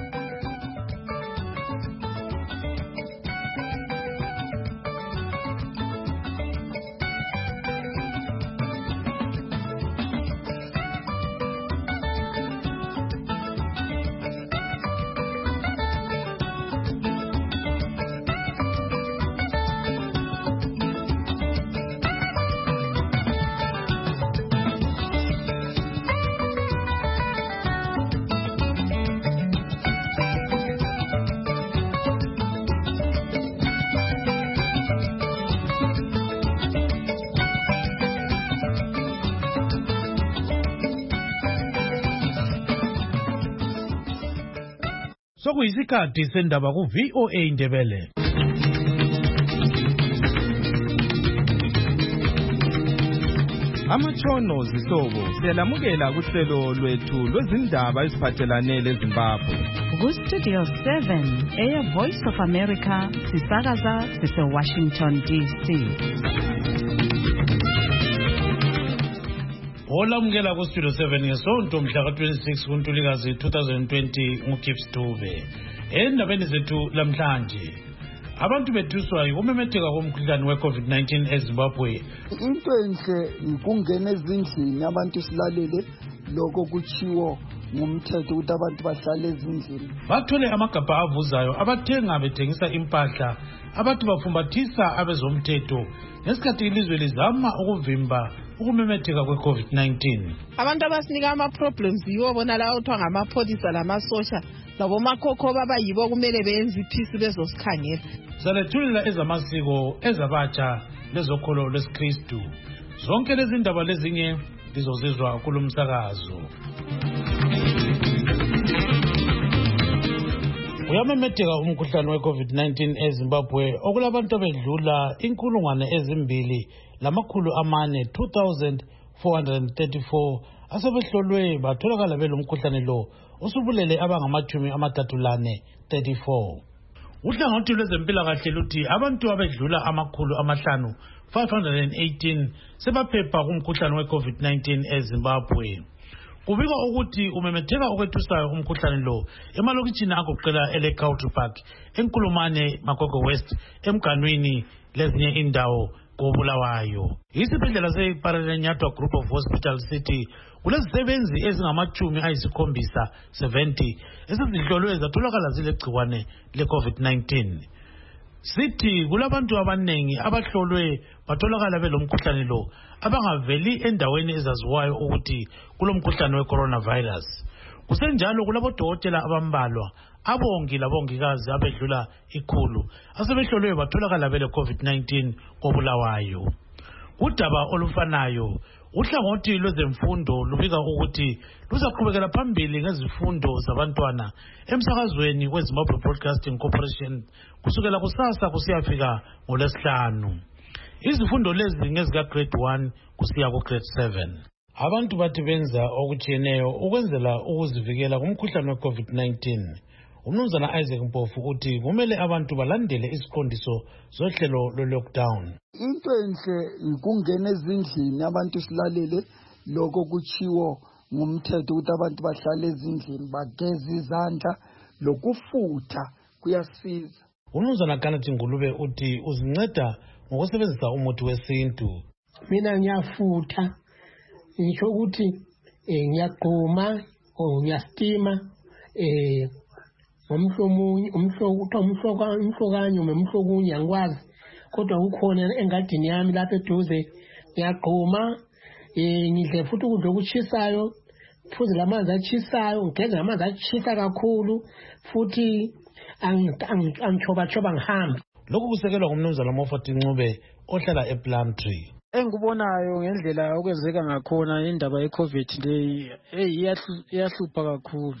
Sokuyisikhathi sendaba ku V O A Ndebele. Amatshono zihlobo siyalamukela kuhlelo lwethu lwezindaba eziphathelane leZimbabwe. Ku Studio seven eya Voice of America sisakaza sise Washington D C. Olamukela ku Studio seven ngesonto mhla ka twenty-six kuNtulikazi two thousand twenty nguGibbs Dube. Endabeni zethu lamhlanje abantu bethuswa ukumemetheka komkhuhlane we-COVID nineteen eZimbabwe. Into enhle ikungena ezindlini abantu silalele lokho kuchiwo ngumthetho ukuthi abantu bahlale ezindlini. Bathole amagabha avuzayo abathenga bethengisa impahla abantu bafumbathisa abezomthetho ngesikhathi ilizwe lizama ukuvimba ukumemetheka kwe-COVID nineteen. Abantu abasinika ama-problems yiwo bona lawo kuthiwa ngamapholisa lamasosha labomakhokho babayibo kumele benze iphisi bezosikhangela. Salethulela ezamasiko ezabatsha lezokholo lwesikristu. Zonke lezi ndaba lezinye lizozizwa kulo msakazo. Uyamemetheka umkhuhlane we-COVID nineteen eZimbabwe okulabantu abedlula inkulungwane ezimbili lamakhulu amane two thousand four hundred thirty-four asebehlolwe batholakala belomkhuhlane lo usubulele abangamathumi amathathu lane thirty-four. Uhlangothi lwezempilakahle luthi abantu abedlula amakhulu amahlanu five hundred eighteen sebaphepha kumkhuhlane we-COVID nineteen eZimbabwe. Kubikwa ukuthi umemetheka okwethusayo umkhuhlane lo emalokitshini agoqela ele-Country Park, eNkulumane, Makoko West, emganwini lezinye indawo koBulawayo. Isibhedlela se-Pararenyatwa Group of Hospital City kulezisebenzi ezingamachumi ayisikhombisa seventy esezihlolwe zatholakala zilegciwane le-COVID nineteen. Sithi kulabantu abanengi abahlolwe batholakala belomkhuhlane lo abangaveli endaweni ezaziwayo ukuthi kulomkhuhlane we-coronavirus. Kusenjalo kulabodokotela abambalwa abongi labongikazi abedlula ikhulu asebehlolwe batholakala bele-COVID nineteen koBulawayo. Udaba olufanayo uhlangothi lwezemfundo lubika ukuthi luzaqhubekela phambili ngezifundo zabantwana emsakazweni weZimbabwe Broadcasting Corporation kusukela kusasa kusiyafika ngoLwesihlanu. Izifundo lezi ngezika grade one kusiya ku grade seven. Abantu bathi benza okutshiyeneyo ukwenzela ukuzivikela kumkhuhlane we-COVID nineteen. Umnumzana Isaac Mpofu uthi kumele abantu balandele isiqondiso zohlelo lo-lockdown. Into enhle ikungena ezindlini abantu silalele lokho kuchiwo ngumthetho ukuthi abantu bahlale ezindlini bageze izandla lokufutha kuyasiza. Umnumzana Kanathi Ngulube uthi uzinceda ngokusebenzisa umuthi wesintu. Mina ngiyafutha ngisho ukuthi eh ngiyaqhuma o ngiyastima eh umhlomunye umhloku umhloka umhlokanye umhlokunye angikwazi kodwa ukhona engadini yami lapha eduze ngiyaqhuma eh ngidle futhi ukudla okuchisayo futhi lamanzi achisayo ngigeza amanzi achisa kakhulu futhi angichoba choba ngihamba. Lokhu kusekelwa ngumnumzana Moffat Ncube ohlala ePlumtree. Engubonayo ngendlela okwenzeka ngakhona indaba ye-COVID leyi iyahlupha kakhulu.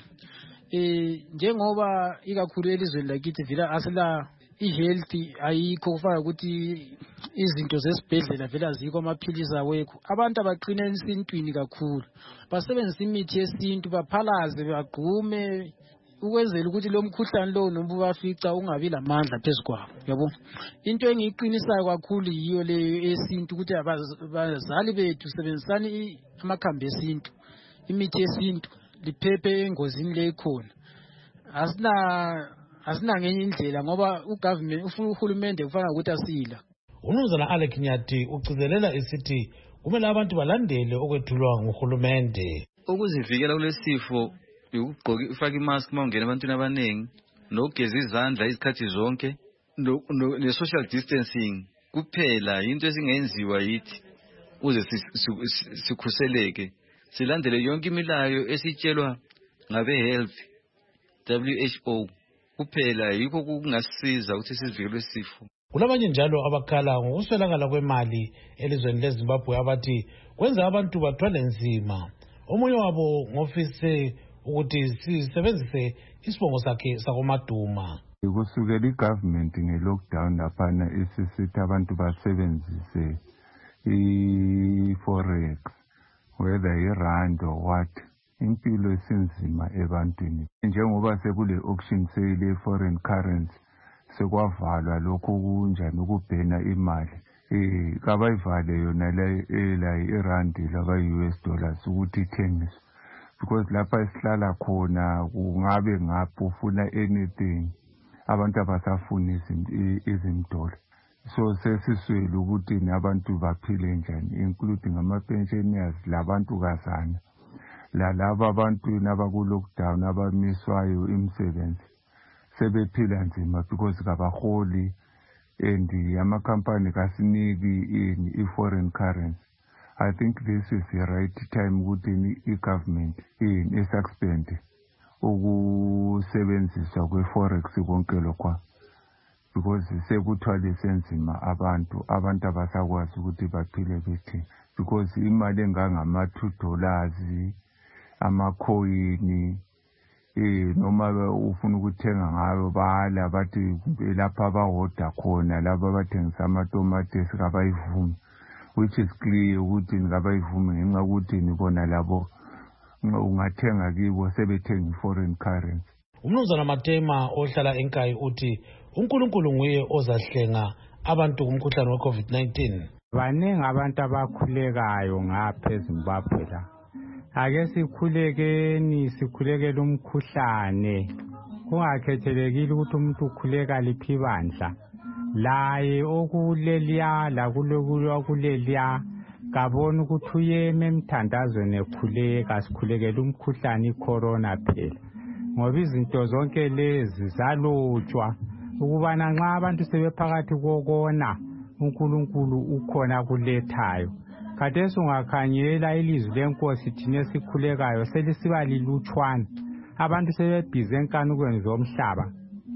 Eh njengoba ikakhulu elizweni lakithi vila asila i-health ayikho kufaka ukuthi izinto zesibhedlela vela azikho amaphilisi awekho. Abantu abaqina esintwini kakhulu basebenzisa imithi yesintu baphalaze bagqume ukwenzela ukuthi lo mkhuhlane lo noma ubafica ungabi lamandla phezu kwabo yabo. Into engiyiqinisayo kakhulu yiyo leyo esintu ukuthi abazali bethu sebenzisani amakhambi esintu, imithi yesintu liphephe engozini le ikhona. Asina asina ngenye indlela ngoba ugovernment uhulumende kufanele ukuthi asila. Umnumzana Alec Nyathi ucizelela isithi kumele abantu balandele okwethulwa nguhulumende. Ukuzivikela kulesifo ukugqoka ufaka imask uma ungena abantwini abaningi, nokugeza izandla izikhathi zonke, ne social distancing kuphela into esingenziwa yithi uze sikhuseleke. Silandele yonke imilayo esitshelwa ngabe health W H O kuphela, yikho kungasiza ukuthi sizivikele isifo. Kulabanye njalo abakhala ngokuswelakala kwemali elizweni leZimbabwe abathi kwenza abantu bathwale nzima. Omunye wabo ngofise ukuthi sisebenzise isibongo sakhe sakoMaduma. Kusukela igovernment nge-lockdown laphana isisithi abantu basebenzise i-forex, whether i-rand or what. Impilo esinzima ebantwini. Njengoba sekule auction sale ye-foreign currency, sekwavalwa lokho kunjani ukubhena imali. Eh kabayivale yona la i-rand laba U S dollars ukuthi ithengiswe. Because lapha esihlala khona kungabe ngapho ufuna anything abantu abasafuni izimdola. So sesiswele ukuthi nabantu baphile njani, including ama-pensioners labantu kazana. La laba abantu nabaku lockdown abamiswayo imisebenzi sebephila nzima because kabaholi and ama-company kasiniki in i-foreign currency. I think this is the right time ukuthi i-government in isuspend ukusebenziswa kwe-forex konke lokho, because sekuthwalise nzima abantu abantu abasakwazi ukuthi baphile bethi, because imali engangama-two dollars amakhoyini eh noma ufuna ukuthenga ngayo bala bathi lapha abahoda khona laba bathengisa amatomati sikabayivumi, which is clear ukuthi ngabayivumi ngenxa ukuthi nibona labo ungathenga kibo sebethenga foreign currency. Umnumzana Matema ohlala eNkayi uthi uNkulunkulu nguye ozahlenga abantu kumkhuhlane we-COVID nineteen. Baningi abantu abakhulekayo ngapha eZimbabwe la. Ake sikhulekeni sikhulekela umkhuhlane, kungakhethelekile ukuthi umuntu ukhuleka liphi bandla. Laye okuleliya la kulokuya kuleliya kabona ukuthi uyeme emthandazweni ekhuleka, sikhulekela umkhuhlane icorona phela. Ngoba izinto zonke lezi zalotshwa ukubana nxa abantu sebephakathi kokona uNkulunkulu ukhona kulethayo. Khathesi ungakhangela ilizwi lenkosi thina esikhulekayo selisiba lilutshwana, abantu sebebhize enkanukweni zomhlaba.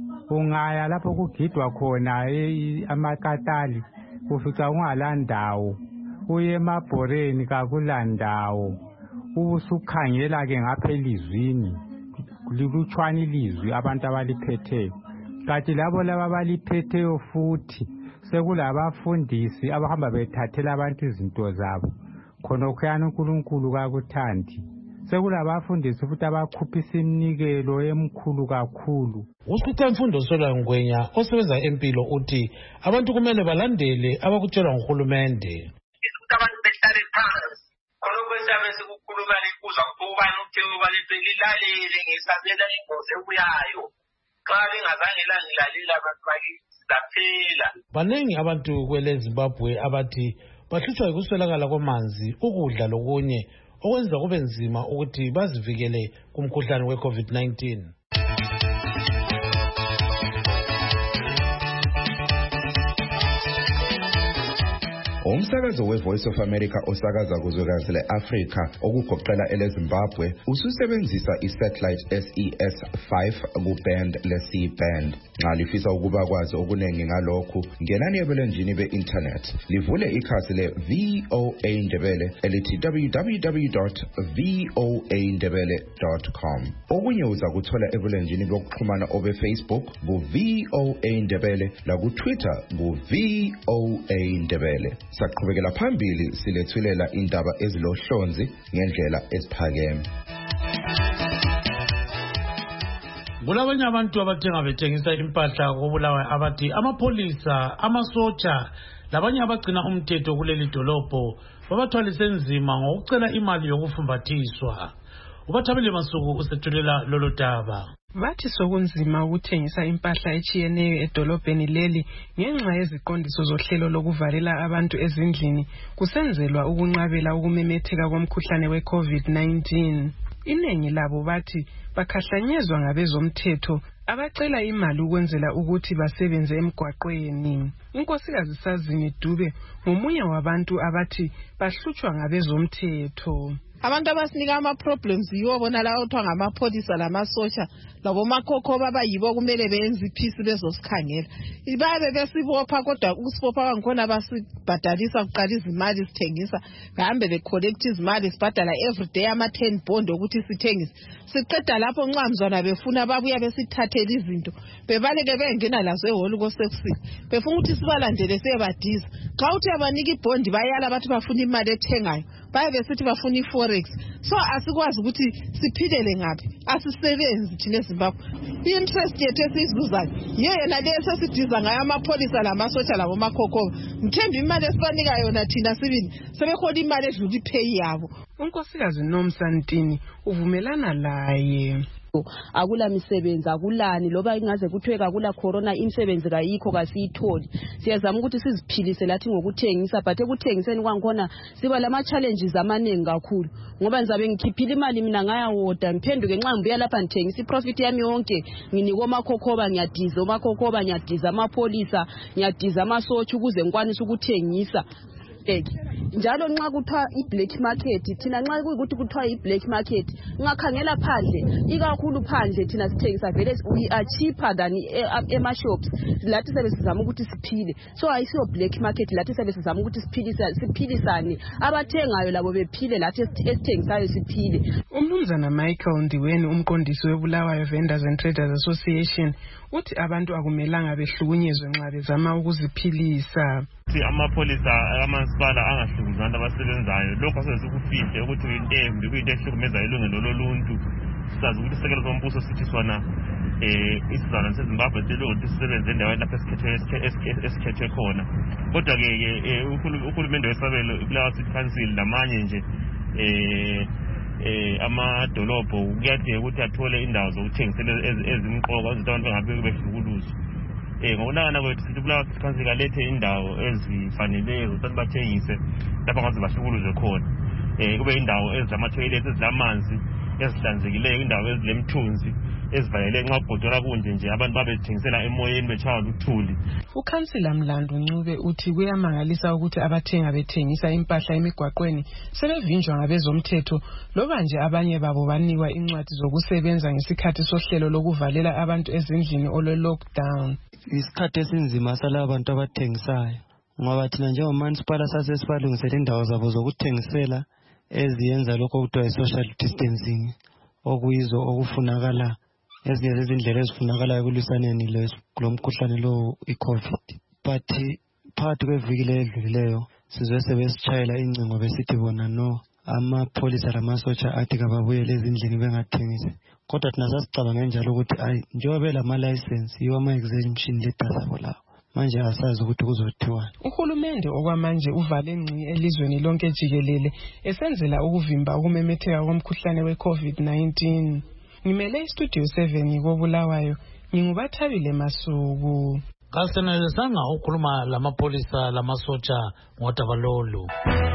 Ungaya lapho kugidwa khona amakatali ufica ungalandawo, uye emabhoreni kakulandawo, ubusukhangela ke ngapha elizwini lilutshwana ilizwi abantu abaliphetheyo. Kanti labo laba abaliphetheyo futhi sekulabafundisi abahamba bethathela abantu izinto zabo, khonokuyana uNkulunkulu kakuthandi. Sekulabafundisi futhi abakhuphisa iminikelo emkhulu kakhulu. Usichitha imfundo Solwa Ngwenya osebenza empilo uthi abantu kumele balandele abakutshelwa nguhulumende. Abantu behlale phansi khona ukwesabe sikukhuluma libuza ukubani uthini balilalele ngesabela ingozi ebuyayo. Xa bengazange langilalela abantu bakizaphela. Baningi abantu kwele Zimbabwe abathi bahlutshwa yikuswelakala kwamanzi, ukudla lokunye okwenza kube nzima ukuthi bazivikele kumkhuhlane we-COVID nineteen. Umsakazo we-Voice of America osakaza kuzwekazi le-Afrika okugoqela ele-Zimbabwe ususebenzisa i-satellite S E S five ku-band le-C band. Nxa lifisa ukuba kwazi okuningi ngalokhu, ngenani ebulenjini be-internet livule ikhasi le-V O A Ndebele elithi w w w dot v o a ndebele dot com. Okunye uza kuthola ebulenjini bokuxhumana obe-Facebook ku-V O A Ndebele laku-Twitter ku-V O A Ndebele. Saqhubekela phambili silethulela indaba ezilohlonzi ngendlela esiphakeme. kulabanye abantu abathenga bethengisa impahla kobulawayo abathi amapolisa, amasotsha labanye abagcina umthetho kuleli dolobho babathwalise nzima ngokucela imali yokufumbathiswa. Ubathabile Masuku usethulela lolo daba. Bathi sokunzima ukuthengisa impahla echiyeneyo edolobheni leli ngenxa yeziqondiso zohlelo lokuvalela abantu ezindlini kusenzelwa ukunqabela ukumemetheka komkhuhlane we-COVID nineteen. Inengi labo bathi bakhahlanyezwa ngabezomthetho abacela imali ukwenzela ukuthi basebenze emgwaqweni. Unkosikazi Sazini Dube ngomunye wabantu abathi bahlutshwa ngabezomthetho. Abantu abasinika ama-problems yiwo bona lawo othiwa ngamapholisa lamasosha labomakhokhoba abayibo kumele benze iphisi bezosikhangela. Babe besibopha kodwa ukusibopha kwangikhona basibhadalisa kuqala izimali sithengisa bahambe becollect izimali sibhadala everyday ama-ten bond ukuthi sithengise. Siqeda lapho nxamzwana befuna babuya besithathela izinto bebaleke bengena lazo ehholo kosekusile befuna ukuthi sibalandele siyebadiza. Xa uthi abanika ibhondi bayala bathi bafuna imali ethengayo baye besithi bafuna i-forex. So asikwazi ukuthi siphilele ngaphi asisebenzi thina eZimbabwe. I-interest yethu esiyizuzayo yena leyo sesidiza ngayo amapolisa lamasotsha labomakhokhoba. Mthemba imali esibanika yona thina sibili sebekhona imali edlula ipay yabo. Unkosikazi Nomsantini uvumelana laye. Akula misebenzi akulani loba ingaze kuthiwe akula corona imisebenzi kayikho kasiyitholi. Siyazama ukuthi siziphilise lathi ngokuthengisa but ekuthengiseni kwangikhona siba lama challenges amaningi kakhulu ngoba ngizabe ngikhiphile imali mina ngayawoda ngiphenduke nxa ngibuya lapha ngithengisa iprofit yami yonke nginika omakhokhoba ngiyadiza omakhokhoba ngiyadiza amapolisa ngiyadiza amasotsha ukuze ngikwanise ukuthengisa. Njalo nxa kuthiwa i-black market thina nxa kuyikuthi kuthiwa i-black market ngakhangela phandle ikakhulu phandle thina sithengisa vele we are cheaper than ema-shops lathi sebe sizama ukuthi siphile. So ayisiyo black market lathi sebe sizama ukuthi siphilisane abathengayo labo bephile lathi esithengisayo siphile. Umnumzana Michael Ndiweni umqondisi weBulawayo Vendors and Traders Association uthi abantu akumelanga behlukunyezwe nxa bezama ukuziphilisa. Amapolisa amansipala angahlukumezana abasebenzayo lokho sesikufihle ukuthi intembi kuyinto ehlukumeza ilungelo loluntu. Sizazi ukuthi isekelo sombuso sithi sona eh isizwana seZimbabwe silo ukuthi sisebenze endaweni lapha esikhethwe esikhethwe khona. Kodwa ke uhulumende wesabelo iBulawayo City Council lamanye nje eh eh amadolobho kuyadinga ukuthi athole indawo zokuthengisela ezimqoka izinto abantu bengabe behlukuluzwa. Eh ngokunakana kwethu sithi Bulawayo City Council kalethe indawo ezifaneleyo ukuthi bathengise lapha ngaze bahlukuluzwe khona. Eh kube indawo ezama toilets ezilamanzi ezihlanzekileyo indawo ezilemthunzi ezivalele nxa kugodola kunje nje abantu babethengisela emoyeni betshaya luthuli. Ukhansila Mlando Ncube uthi kuyamangalisa ukuthi abathenga bethengisa impahla emigwaqweni sebevinjwa ngabezomthetho loba nje abanye babo banikwa incwadi zokusebenza ngesikhathi sohlelo lokuvalela abantu ezindlini ole lockdown. Isikhathi esinzima salabo bantu abathengisayo ngoba thina njengomansipala sasesibalungisela indawo zabo zokuthengisela eziyenza lokho okuthiwa social distancing okuyizo okufunakala ezinye zezindlela ezifunakalayo kulwisaneni lomkhuhlane lo i-COVID. But phakathi kweviki ledlulileyo sizwe sebesitshayela incingo besithi bona no amapolisa lamasotsha athi kababuyele ezindlini bengathengisi. Kodwa thina sasicabanga njalo ukuthi ayi njengoba belama-license yiwo ama-exemption letters abo lawo manje asazi ukuthi kuzothiwani. Uhulumende okwamanje uvale ngci elizweni lonke jikelele esenzela ukuvimba ukumemetheka komkhuhlane we-COVID nineteen. Ngimele istudio seven koBulawayo ngingubathabile Masuku. Kasenelesanga ukhuluma lamapolisa lamasotsha ngodaba lolu.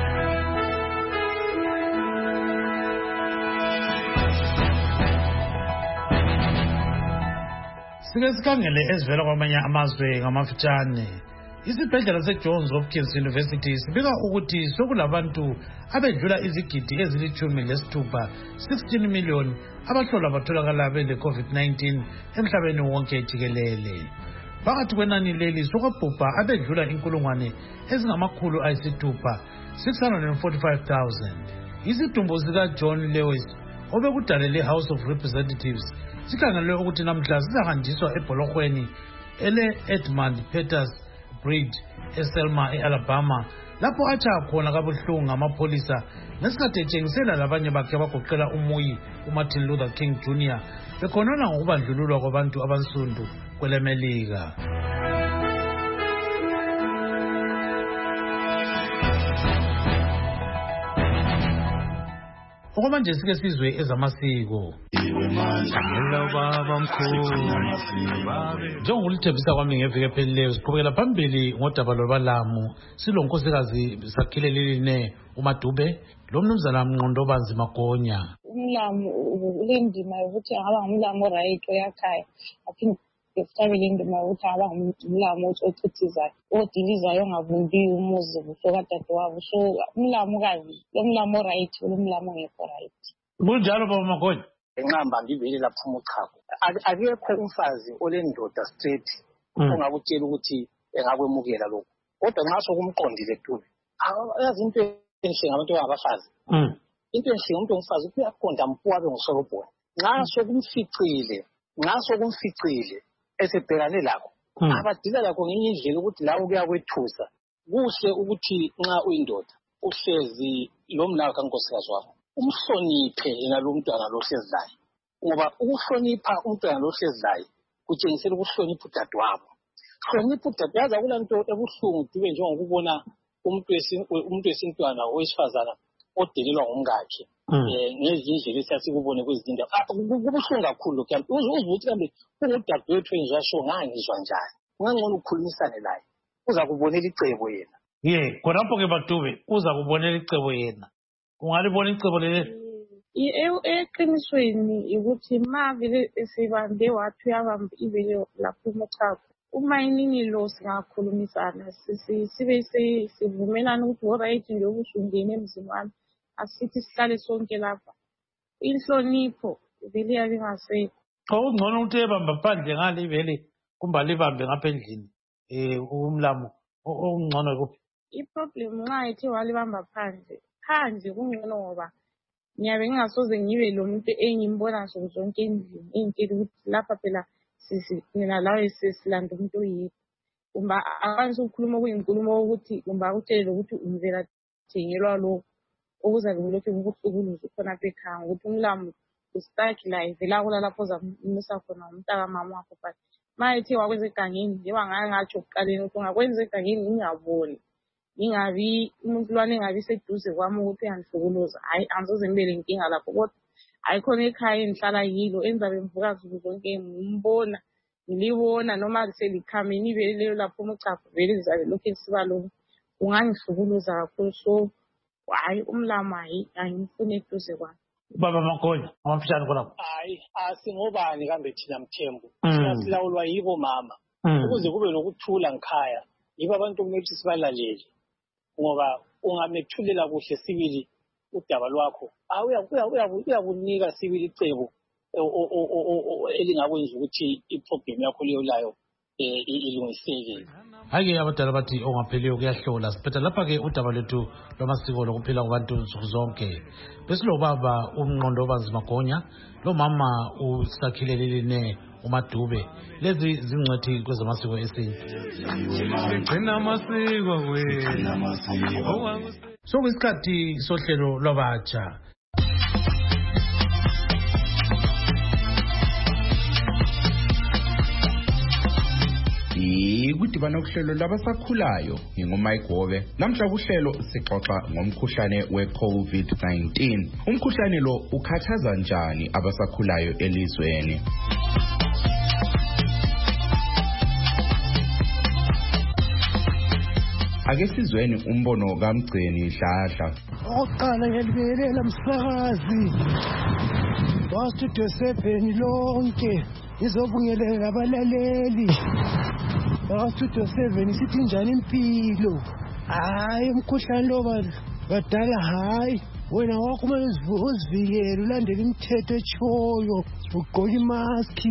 Sike sikhangele ezivela kwamanye amazwe ngamafitshane. Isibhedlela seJohns Hopkins University sibika ukuthi sokulabantu abedlula izigidi ezilithumi lesithupha sixteen million abahlolwa batholakala bele-COVID nineteen emhlabeni wonke jikelele. Phakathi kwenani leli sokwabhubha abedlula inkulungwane ezingamakhulu ayisithupha six hundred forty-five thousand. Isidumbu sikaJohn Lewis obekudalele House of Representatives sikhangelwe ukuthi namhla sizahanjiswa ebholokweni ele-Edmund Peters Bridge eSelma e-Alabama lapho atshaya khona kabuhlungu ngamapholisa ngesikhathi etshengisela labanye bakhe abagoqela umuyi uMartin Luther King Junior bekhonana ngokubandlululwa kwabantu abansundu kwelemelika. Okwamanje sike sizwe ezamasiko. Njengolithembisa kwami ngeviki ephelileyo siqhubekela phambili ngodaba lwabalamu silo nkosikazi Sakhilelile uMadube lo mnumzana Mnqondobanzi Magonya. Umlamu ulendima yokuthi angaba ngumlamu right oyakhaya aphinde esifabele indima yokuthi angaba ngumlamu othuthizayo odilizayo ongavumbi umuzi busokadadewabo. So umlamukazi lo mlamu right lo mlamu ngekho right. Kunjalo baba Magonya. Enqamba ngivele lapha umuchago akekho umfazi olendoda straight ongakutshela ukuthi engakwemukela lokho kodwa nxa sokumqondile Dube ayazi into enhle ngabantu abafazi into enhle umuntu omfazi uyaqonda mpuwa bengusorobhona nxa sokumficile nxa sokumficile esebhekane lakho abadila lakho ngenye indlela ukuthi lawo kuyakwethusa kuhle ukuthi nxa uyindoda uhlezi lo mlawo kankosikazi wakho umhloniphe yena lo mntwana lo hlezi laye ngoba ukuhlonipha umntwana lo hlezi laye kutshengisela ukuhlonipha udadewabo. Hlonipha udadewabo yaza kulanto ebuhlungu Dube njengokubona umuntu umuntu wesintwana owesifazana odelelwa ngumkakhe ngezindlela esiyasikubone kwezinto kubuhlungu kakhulu ke uzibuthi kambe ungudadewethu enjasho ngangizwa njani ungangcono ukukhulumisane naye uza kubonela icebo yena. Ye khonapho ke Badube uza kubonela icebo yena. Ungalibona icebo leli? Eqinisweni ukuthi ma vele sibambe wathi uyabamba ivele lapho umuchago uma iningi lo singakhulumisana sibe sivumelana ukuthi alright nje ubusungene emzini wami asithi sihlale sonke lapha inhlonipho vele yabe ngasekho. Ungcono ukuthi ebamba phandle ngale vele kumba libambe ngapha endlini eh umlamu ongcono kuphi? Iproblem nxa ethe walibamba phandle phandle kungcono ngoba ngiyabe ngingasoze ngibe lo muntu engimbona nsuku zonke endlini engitshela ukuthi lapha phela mina lawe sesilanda umuntu oyedwa kumba akwanisa ukukhuluma okuyinkulumo ukuthi kumba akutshele ukuthi umvela thengelwa lokho okuzabe ngilokhu ngikuhlukuluza khonapha ekhaya ukuthi umlamu usitaki la ivela kula lapho ozamisa khona umntaka mama wakho but ma ethe wakwenza egangeni njengoba ngake ngatsho kuqaleni ukuthi ungakwenza egangeni ngingaboni ingabi umuntu lwane engabi seduze kwami ukuthi uyangihlukuluza hayi angizoze ngibele inkinga lapho kodwa ayikhona ekhaya engihlala yilo enzabe mvuka nsuku zonke ngimbona ngilibona noma selikhameni vele leyo lapho umuchago vele lizabe lokhu siba lokhu ungangihlukuluza kakhulu. So hayi umlamu hayi angimfuni eduze kwami. Baba Magonya amafishane khonapho. Hayi asingobani kambe thina Mthembu silawulwa yibo mama ukuze kube lokuthula ngikhaya yibo abantu kumele sibalalele ngoba ungamethulela kuhle sibili udaba lwakho uyakunika sibili icebo elingakwenza ukuthi iproblem yakho leyo layo ilungiseke. Hake abadala bathi ongapheliyo kuyahlola siphetha lapha-ke udaba lwethu lwamasiko lokuphila kwabantu nsuku zonke besilobaba uMnqondobanzi Magonya lo mama uSakhilelile uMadube lezi zingcwethi kwezamasiko esintu. Sokuyisikhathi sohlelo lwabatsha. Ikudibana kuhlelo labasakhulayo nginguMayigobe. Namhla kuhlelo sixoxa ngomkhuhlane we-COVID nineteen. Umkhuhlane lo ukhathaza njani abasakhulayo elizweni? Ake sizweni umbono kaMgceni Dladla. Oqala ngiyalibelela msakazi wa-Studio seven lonke ngizobungelela abalaleli wa-Studio seven sithi njani impilo. Hayi umkhuhlane lo badala hayi wena wakumele uzivikele ulandele imithetho etshoyo ugqoke imaski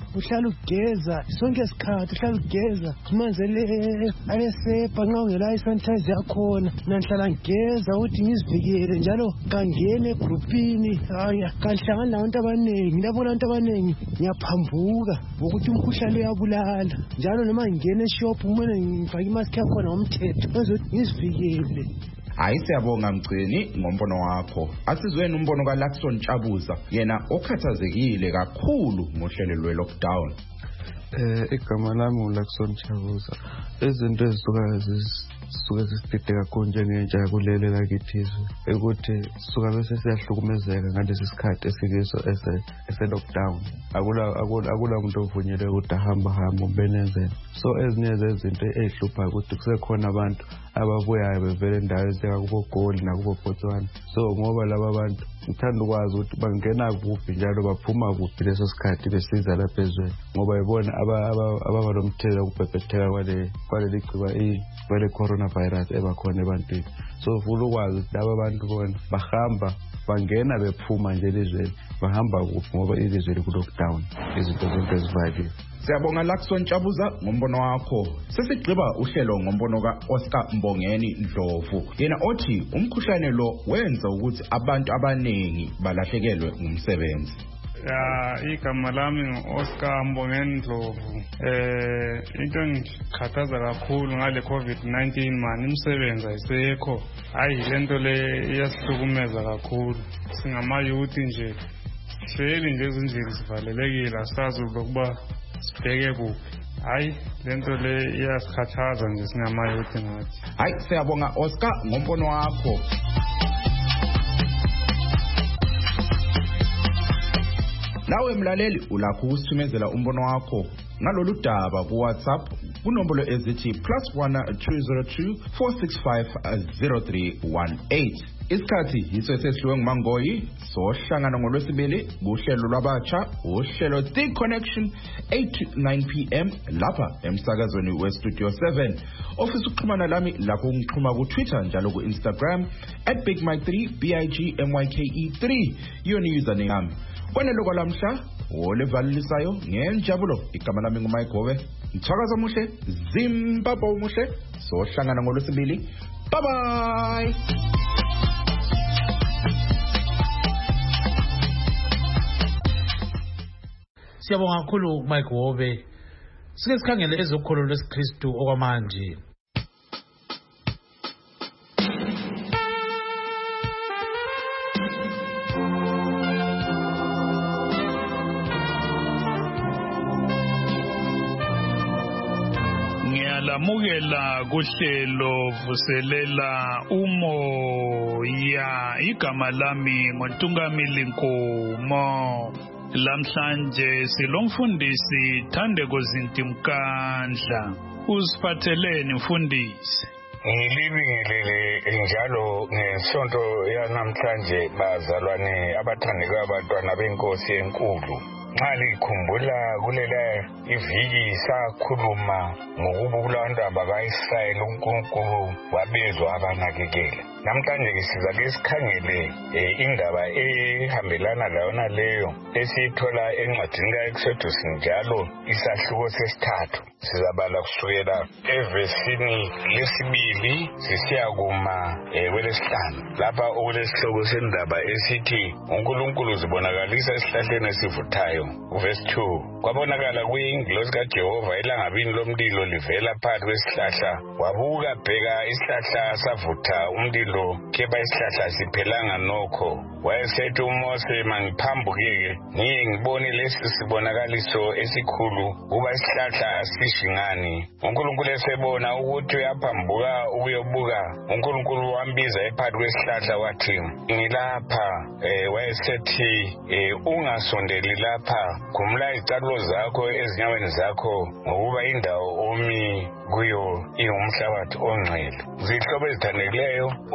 uhlala ugeza sonke isikhathi uhlala ugeza simanzele alesepha nxa ungela isanitizer yakhona nangihlala ngigeza ukuthi ngizivikele njalo kangene egrupini haya kanhlangana nabantu abaningi labo abantu abaningi ngiyaphambuka ngokuthi umkhuhlane uyabulala njalo noma ngingena eshop kumele ngifake imask yakhona ngomthetho ezothi ngizivikele. Hayi siyabonga Mgcini ngombono wakho. Asizweni umbono kaLaxton Ntshabuza yena okhathazekile kakhulu ngohlelo lwe-lockdown. Eh igama lami uLaxton Ntshabuza. Izinto ezisuka zisuka ziside kakhulu njengentsha kulele lakithi ukuthi suka bese siyahlukumezeka ngalesi sikhathi esikiso ese lockdown. Akula akula umuntu ovunyelwe ukuthi ahamba hamba ubenezela. So ezinye zezinto ezihlupha ukuthi kusekhona abantu ababuyayo bevele endaweni ezingakubo Goli nakubo Botswana. So ngoba laba abantu ngithanda ukwazi ukuthi bangena kuphi njalo baphuma kuphi leso sikhathi besiza lapha ezweni ngoba yibona ababa lomthela ukubhebhetheka kwale kwale ligciwa i kwale coronavirus ebakhona ebantwini. So ufuna ukwazi ukuthi laba bantu bona bahamba bangena bephuma nje elizweni bahamba kuphi ngoba ilizwe liku lockdown izinto zonke zivaliwe. Siyabonga Laxton Ntshabuza ngombono wakho. Sesigqiba uhlelo ngombono ka Oscar Mbongeni Ndlovu. Yena othi umkhuhlane lo wenza ukuthi abantu abaningi balahlekelwe ngumsebenzi. Ya igama lami Oscar Mbongeni Ndlovu. Eh into engikhathaza kakhulu ngale COVID nineteen man imsebenzi ayisekho. Hayi lento le iyasihlukumeza kakhulu. Singama youth nje. Hleli nje ezindlini sivalelekile asazi ukuba sibheke kuphi. Hayi lento le iyasikhathaza nje singama youth ngathi. Hayi siyabonga Oscar ngombono wakho. Nawe mlaleli ulakho ukusithumezela umbono wakho ngalolu daba ku WhatsApp kunombolo ezithi plus one two zero two four six five zero three one eight. Isikhathi yiso sesihluwe nguMangoyi sohlangana ngolwesibili kuhlelo lwabatsha uhlelo The Connection eight to nine p m lapha emsakazweni we Studio seven. Office ukuxhumana lami lakho ungixhuma ku Twitter njalo ku Instagram at big mike three b i g m y k e three yona username yami. Kwanelo kwalamhla olevalisayo ngenjabulo igama lami nguMayigobe. Ngithakaza muhle Zimbabwe umuhle sohlangana ngolwesibili. Bye bye. Siyabonga kakhulu Mayigobe. Sike sikhangele ezokholo lwesikristu okwamanje. Ngiyalamukela kuhlelo vuselela umoya igama lami ngoNtungamili Nkomo. Lamhlanje silomfundisi Thandeko Zintimkandla. Usiphatheleni mfundisi? Ngilibingelele njalo ngesonto yanamhlanje bazalwane abathandekayo abantwana benkosi enkulu. Nxa likhumbula kulela iviki sakhuluma ngokuba abantu abakaIsrayeli uNkulunkulu wabezwa abanakekela. Namhlanje ke sizake sikhangele indaba ehambelana layona leyo esiyithola encwadini kaExodus njalo isahluko sesithathu. Sizabala kusukela evesini lesibili sisiya kuma kwelesihlanu lapha okulesihloko sendaba esithi uNkulunkulu zibonakalisa esihlahleni esivuthayo. Verse two. Kwabonakala kuyingilosi kaJehova elangabini lomlilo livela phakathi kwesihlahla wabuka bheka isihlahla savutha umlilo keba isihlahla siphelanga nokho. Wayesethi uMose mangiphambuke ngiye ngibone lesi sibonakaliso esikhulu kuba isihlahla sishingani. uNkulunkulu esebona ukuthi uyaphambuka ukuyobuka uNkulunkulu wambiza ephakathi kwesihlahla wathi ngilapha. eh wayesethi ungasondeli lapha khumula izicathulo zakho ezinyaweni zakho ngokuba indawo omi kuyo ingumhlabathi ongcwele. Zihlobo ezithandeleyo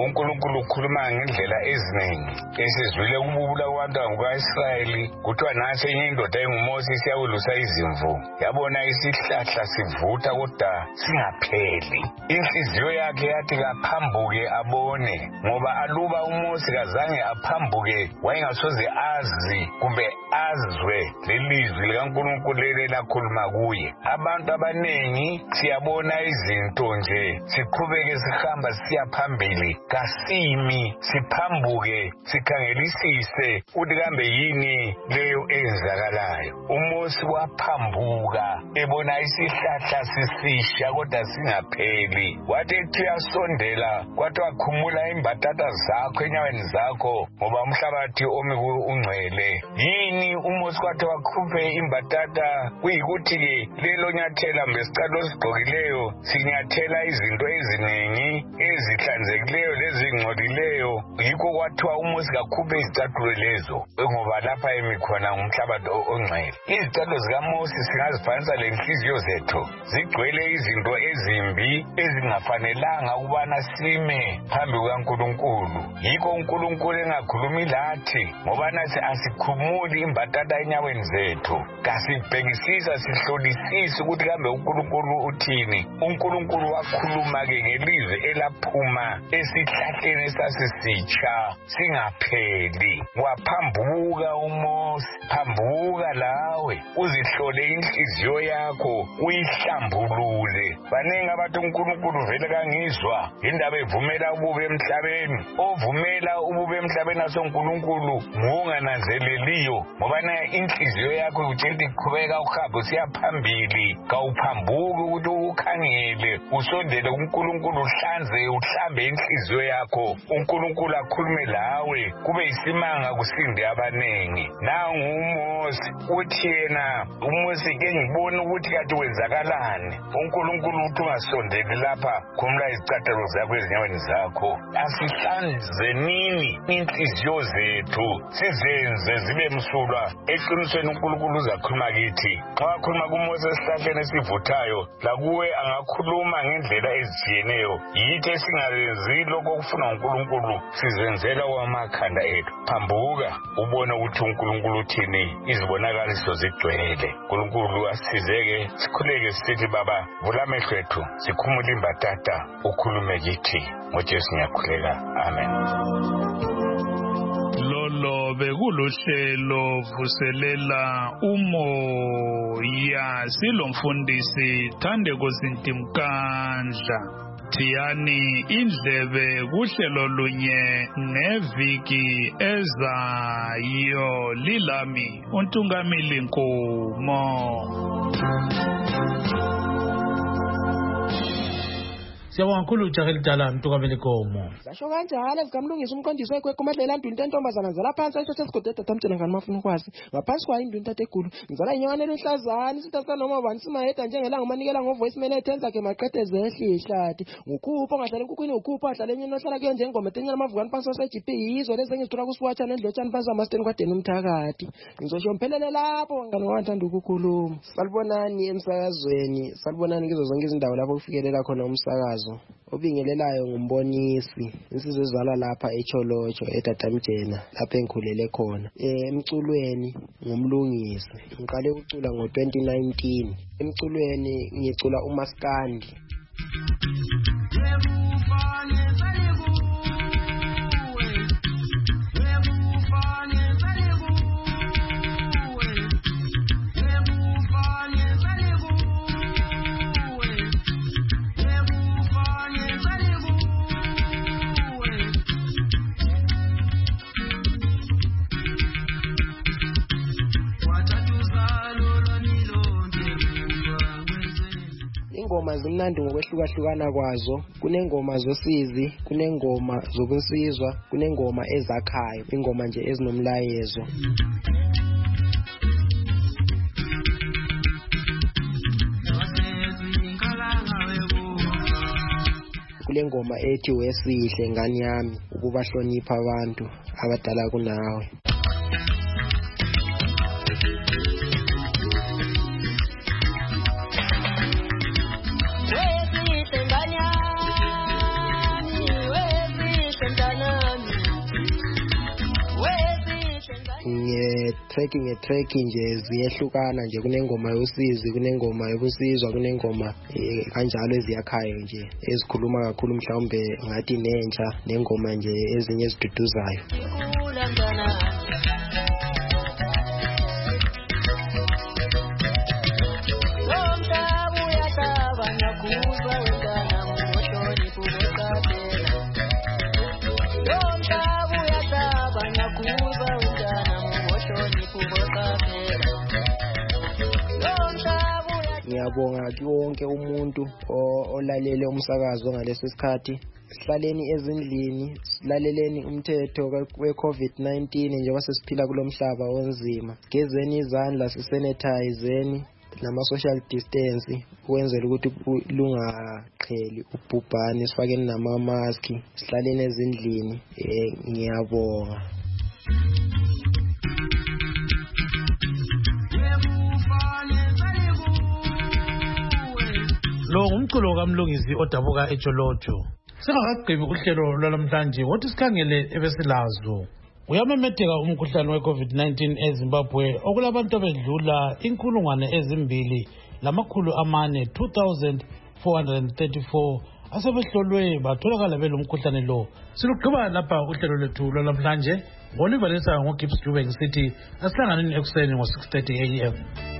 uNkulunkulu ukhuluma ngendlela eziningi. Esizwile ukububula kwabantu bakaIsrayeli kuthiwa nasi enye indoda enguMose siyawulusa izimvu. Yabona isihlahla sivutha kodwa singapheli. Inhliziyo yakhe yathi kaphambuke abone, ngoba aluba uMose kazange aphambuke wayengasoze azi kumbe azwe lelizwi likaNkulunkulu elakhuluma kuye. Abantu abanengi siyabona izinto nje siqhubeke sihamba siya phambili, kasimi siphambuke sikhangelisise ukuthi kambe yini leyo enzakalayo. uMose waphambuka ebona isihlahla sisisha kodwa singapheli. Wathi ethi uyasondela kwathi wakhumula imbatata zakho enyaweni zakho ngoba umhlabathi omi ungcwele. Yini uMose kwathi wakhuphe imbatata kuyikuthi-ke lelo nyathela mbesicalo sigqokileyo sinyathela izinto eziningi ezihlanzekileyo lezingcolileyo. Yikho kwathiwa uMose kakhuphe izicathulo lezo ngoba lapha emi khona ngumhlabathi ongcwele. Izicathulo zikaMose singazifanisa lenhliziyo zethu, zigcwele izinto ezimbi ezingafanelanga ukubana sime phambi kukaNkulunkulu. Yikho uNkulunkulu engakhulumi lathi ngoba nathi asikhumuli imbatata enyaweni zethu, kasibhekisisa sihlolisise ukuthi kambe uNkulunkulu uthini. uNkulunkulu wakhuluma-ke ngelizwi elaphuma esihlahleni esasisitsha singapheli. Waphambuka uMose, phambuka lawe uzihlole inhliziyo yakho uyihlambulule. Baningi abathi uNkulunkulu vele kangizwa indaba evumela ububi emhlabeni. Ovumela ububi emhlabeni asoNkulunkulu ngungananzeleliyo, ngoba na inhliziyo yakho utshela iqhubeka uhambe usiya phambili. Kawuphambuki ukuthi ukhangele usondele kuNkulunkulu, uhlanze uhlambe inhliziyo yakho, uNkulunkulu akhulume lawe kube isimanga kusinde abanengi. Nangu uMose uthi yena uMose ke ngibona ukuthi kathi wenzakalani. uNkulunkulu uthi ungasondeli lapha, khumula izicathulo zakho ezinyaweni zakho. Asihlanze nini inhliziyo zethu sizenze zibe msulwa eqinisweni. uNkulunkulu uzakhuluma kithi. Xa wakhuluma kuMose esihlahleni esivuthayo, lakuwe angakhuluma ngendlela ezitshiyeneyo. Yithi esingayenzi lokho okufuna uNkulunkulu, sizenzela wamakhanda ethu. Phambuka ubone ukuthi uNkulunkulu uthini, izibonakaliso zigcwele. uNkulunkulu asizeke sikhuleke sithi Baba, vula amehlo ethu sikhumule imbatata, ukhulume kithi. ngoJesu ngiyakhuleka, amen. Lolo bekuluhlelo vuselela umoya silomfundisi Thandeko Zintimkandla. Thiyani indlebe kuhlelo lunye neviki ezayo. Lilami uNtungamili Nkomo. Siyabonga kakhulu ujaha elidala Ntungamili Nkomo. Zasho kanjalo zikamlungisa umqondisi wegwegwe uMadlela Nduni tentombazana zala phansi ayithathe esigodwe edatamtshela ngani mafuna ukwazi. Ngaphansi kwayo induni tategulu ngizala inyangane eluhlazana isithatha noma bani simayeda njengelanga umanikela ngovoice mail ethenza ke maqede zehle ihlati. Ngukhupho ngahlala enkukhwini ukhupho ahlala enyeni ohlala kuyo njengoma tenyela amavukani phansi wase-G P yizo lezi engizithola kusiwatsha nendlotshana phansi amasteni kwadeni umthakathi. Ngizosho mphelele lapho ngani wangathanda ukukhuluma. Salibonani emsakazweni, salibonani kizo zonke izindawo lapho kufikelela khona umsakazo. Obingelelayo ngumbonisi insizwe ezwala lapha eCholocho eDatamjena lapha engikhulele khona. Eh emculweni ngumlungisi. Ngiqale ukucula ngo twenty nineteen. Emculweni ngicula uMaskandi. Ingoma zimnandi ngokwehlukahlukana kwazo. Kunengoma zosizi, kunengoma zokusizwa, kunengoma ezakhayo, ingoma nje ezinomlayezo. Kule ngoma ethi wesihle ngani yami ukubahlonipha abantu abadala kunawe. Wesihle track nge-track nje ziyehlukana nje, kunengoma yosizi, kunengoma yobusizwa, kunengoma eh, kanjalo eziyakhayo nje ezikhuluma kakhulu mhlawumbe ngathi nentsha, nengoma nje ezinye eziduduzayo. Ngiyabonga wonke umuntu olalele umsakazo ngaleso sikhathi. Sihlaleni ezindlini, silaleleni umthetho we-COVID nineteen njengoba sesiphila kulomhlaba onzima. Gezeni izandla, sisanitizeni nama-social distance ukwenzela ukuthi lungaqheli ubhubhane, sifakeni nama-maski, sihlaleni ezindlini. Eh, ngiyabonga. Lo ngumculo kaMlungisi odabuka eJolojo. Singakagqibi uhlelo lwalamhlanje wothi sikhangele ebesilazo. Uyamemetheka umkhuhlane we-COVID nineteen eZimbabwe okulabantu abedlula inkulungwane ezimbili lamakhulu amane two thousand four hundred thirty-four asebehlolwe batholakala belomkhuhlane lo. Silugqiba lapha uhlelo lethu lwalamhlanje. Ngolivalisa ngoGibbs Dube ngisithi asihlanganeni ekuseni ngo six thirty a m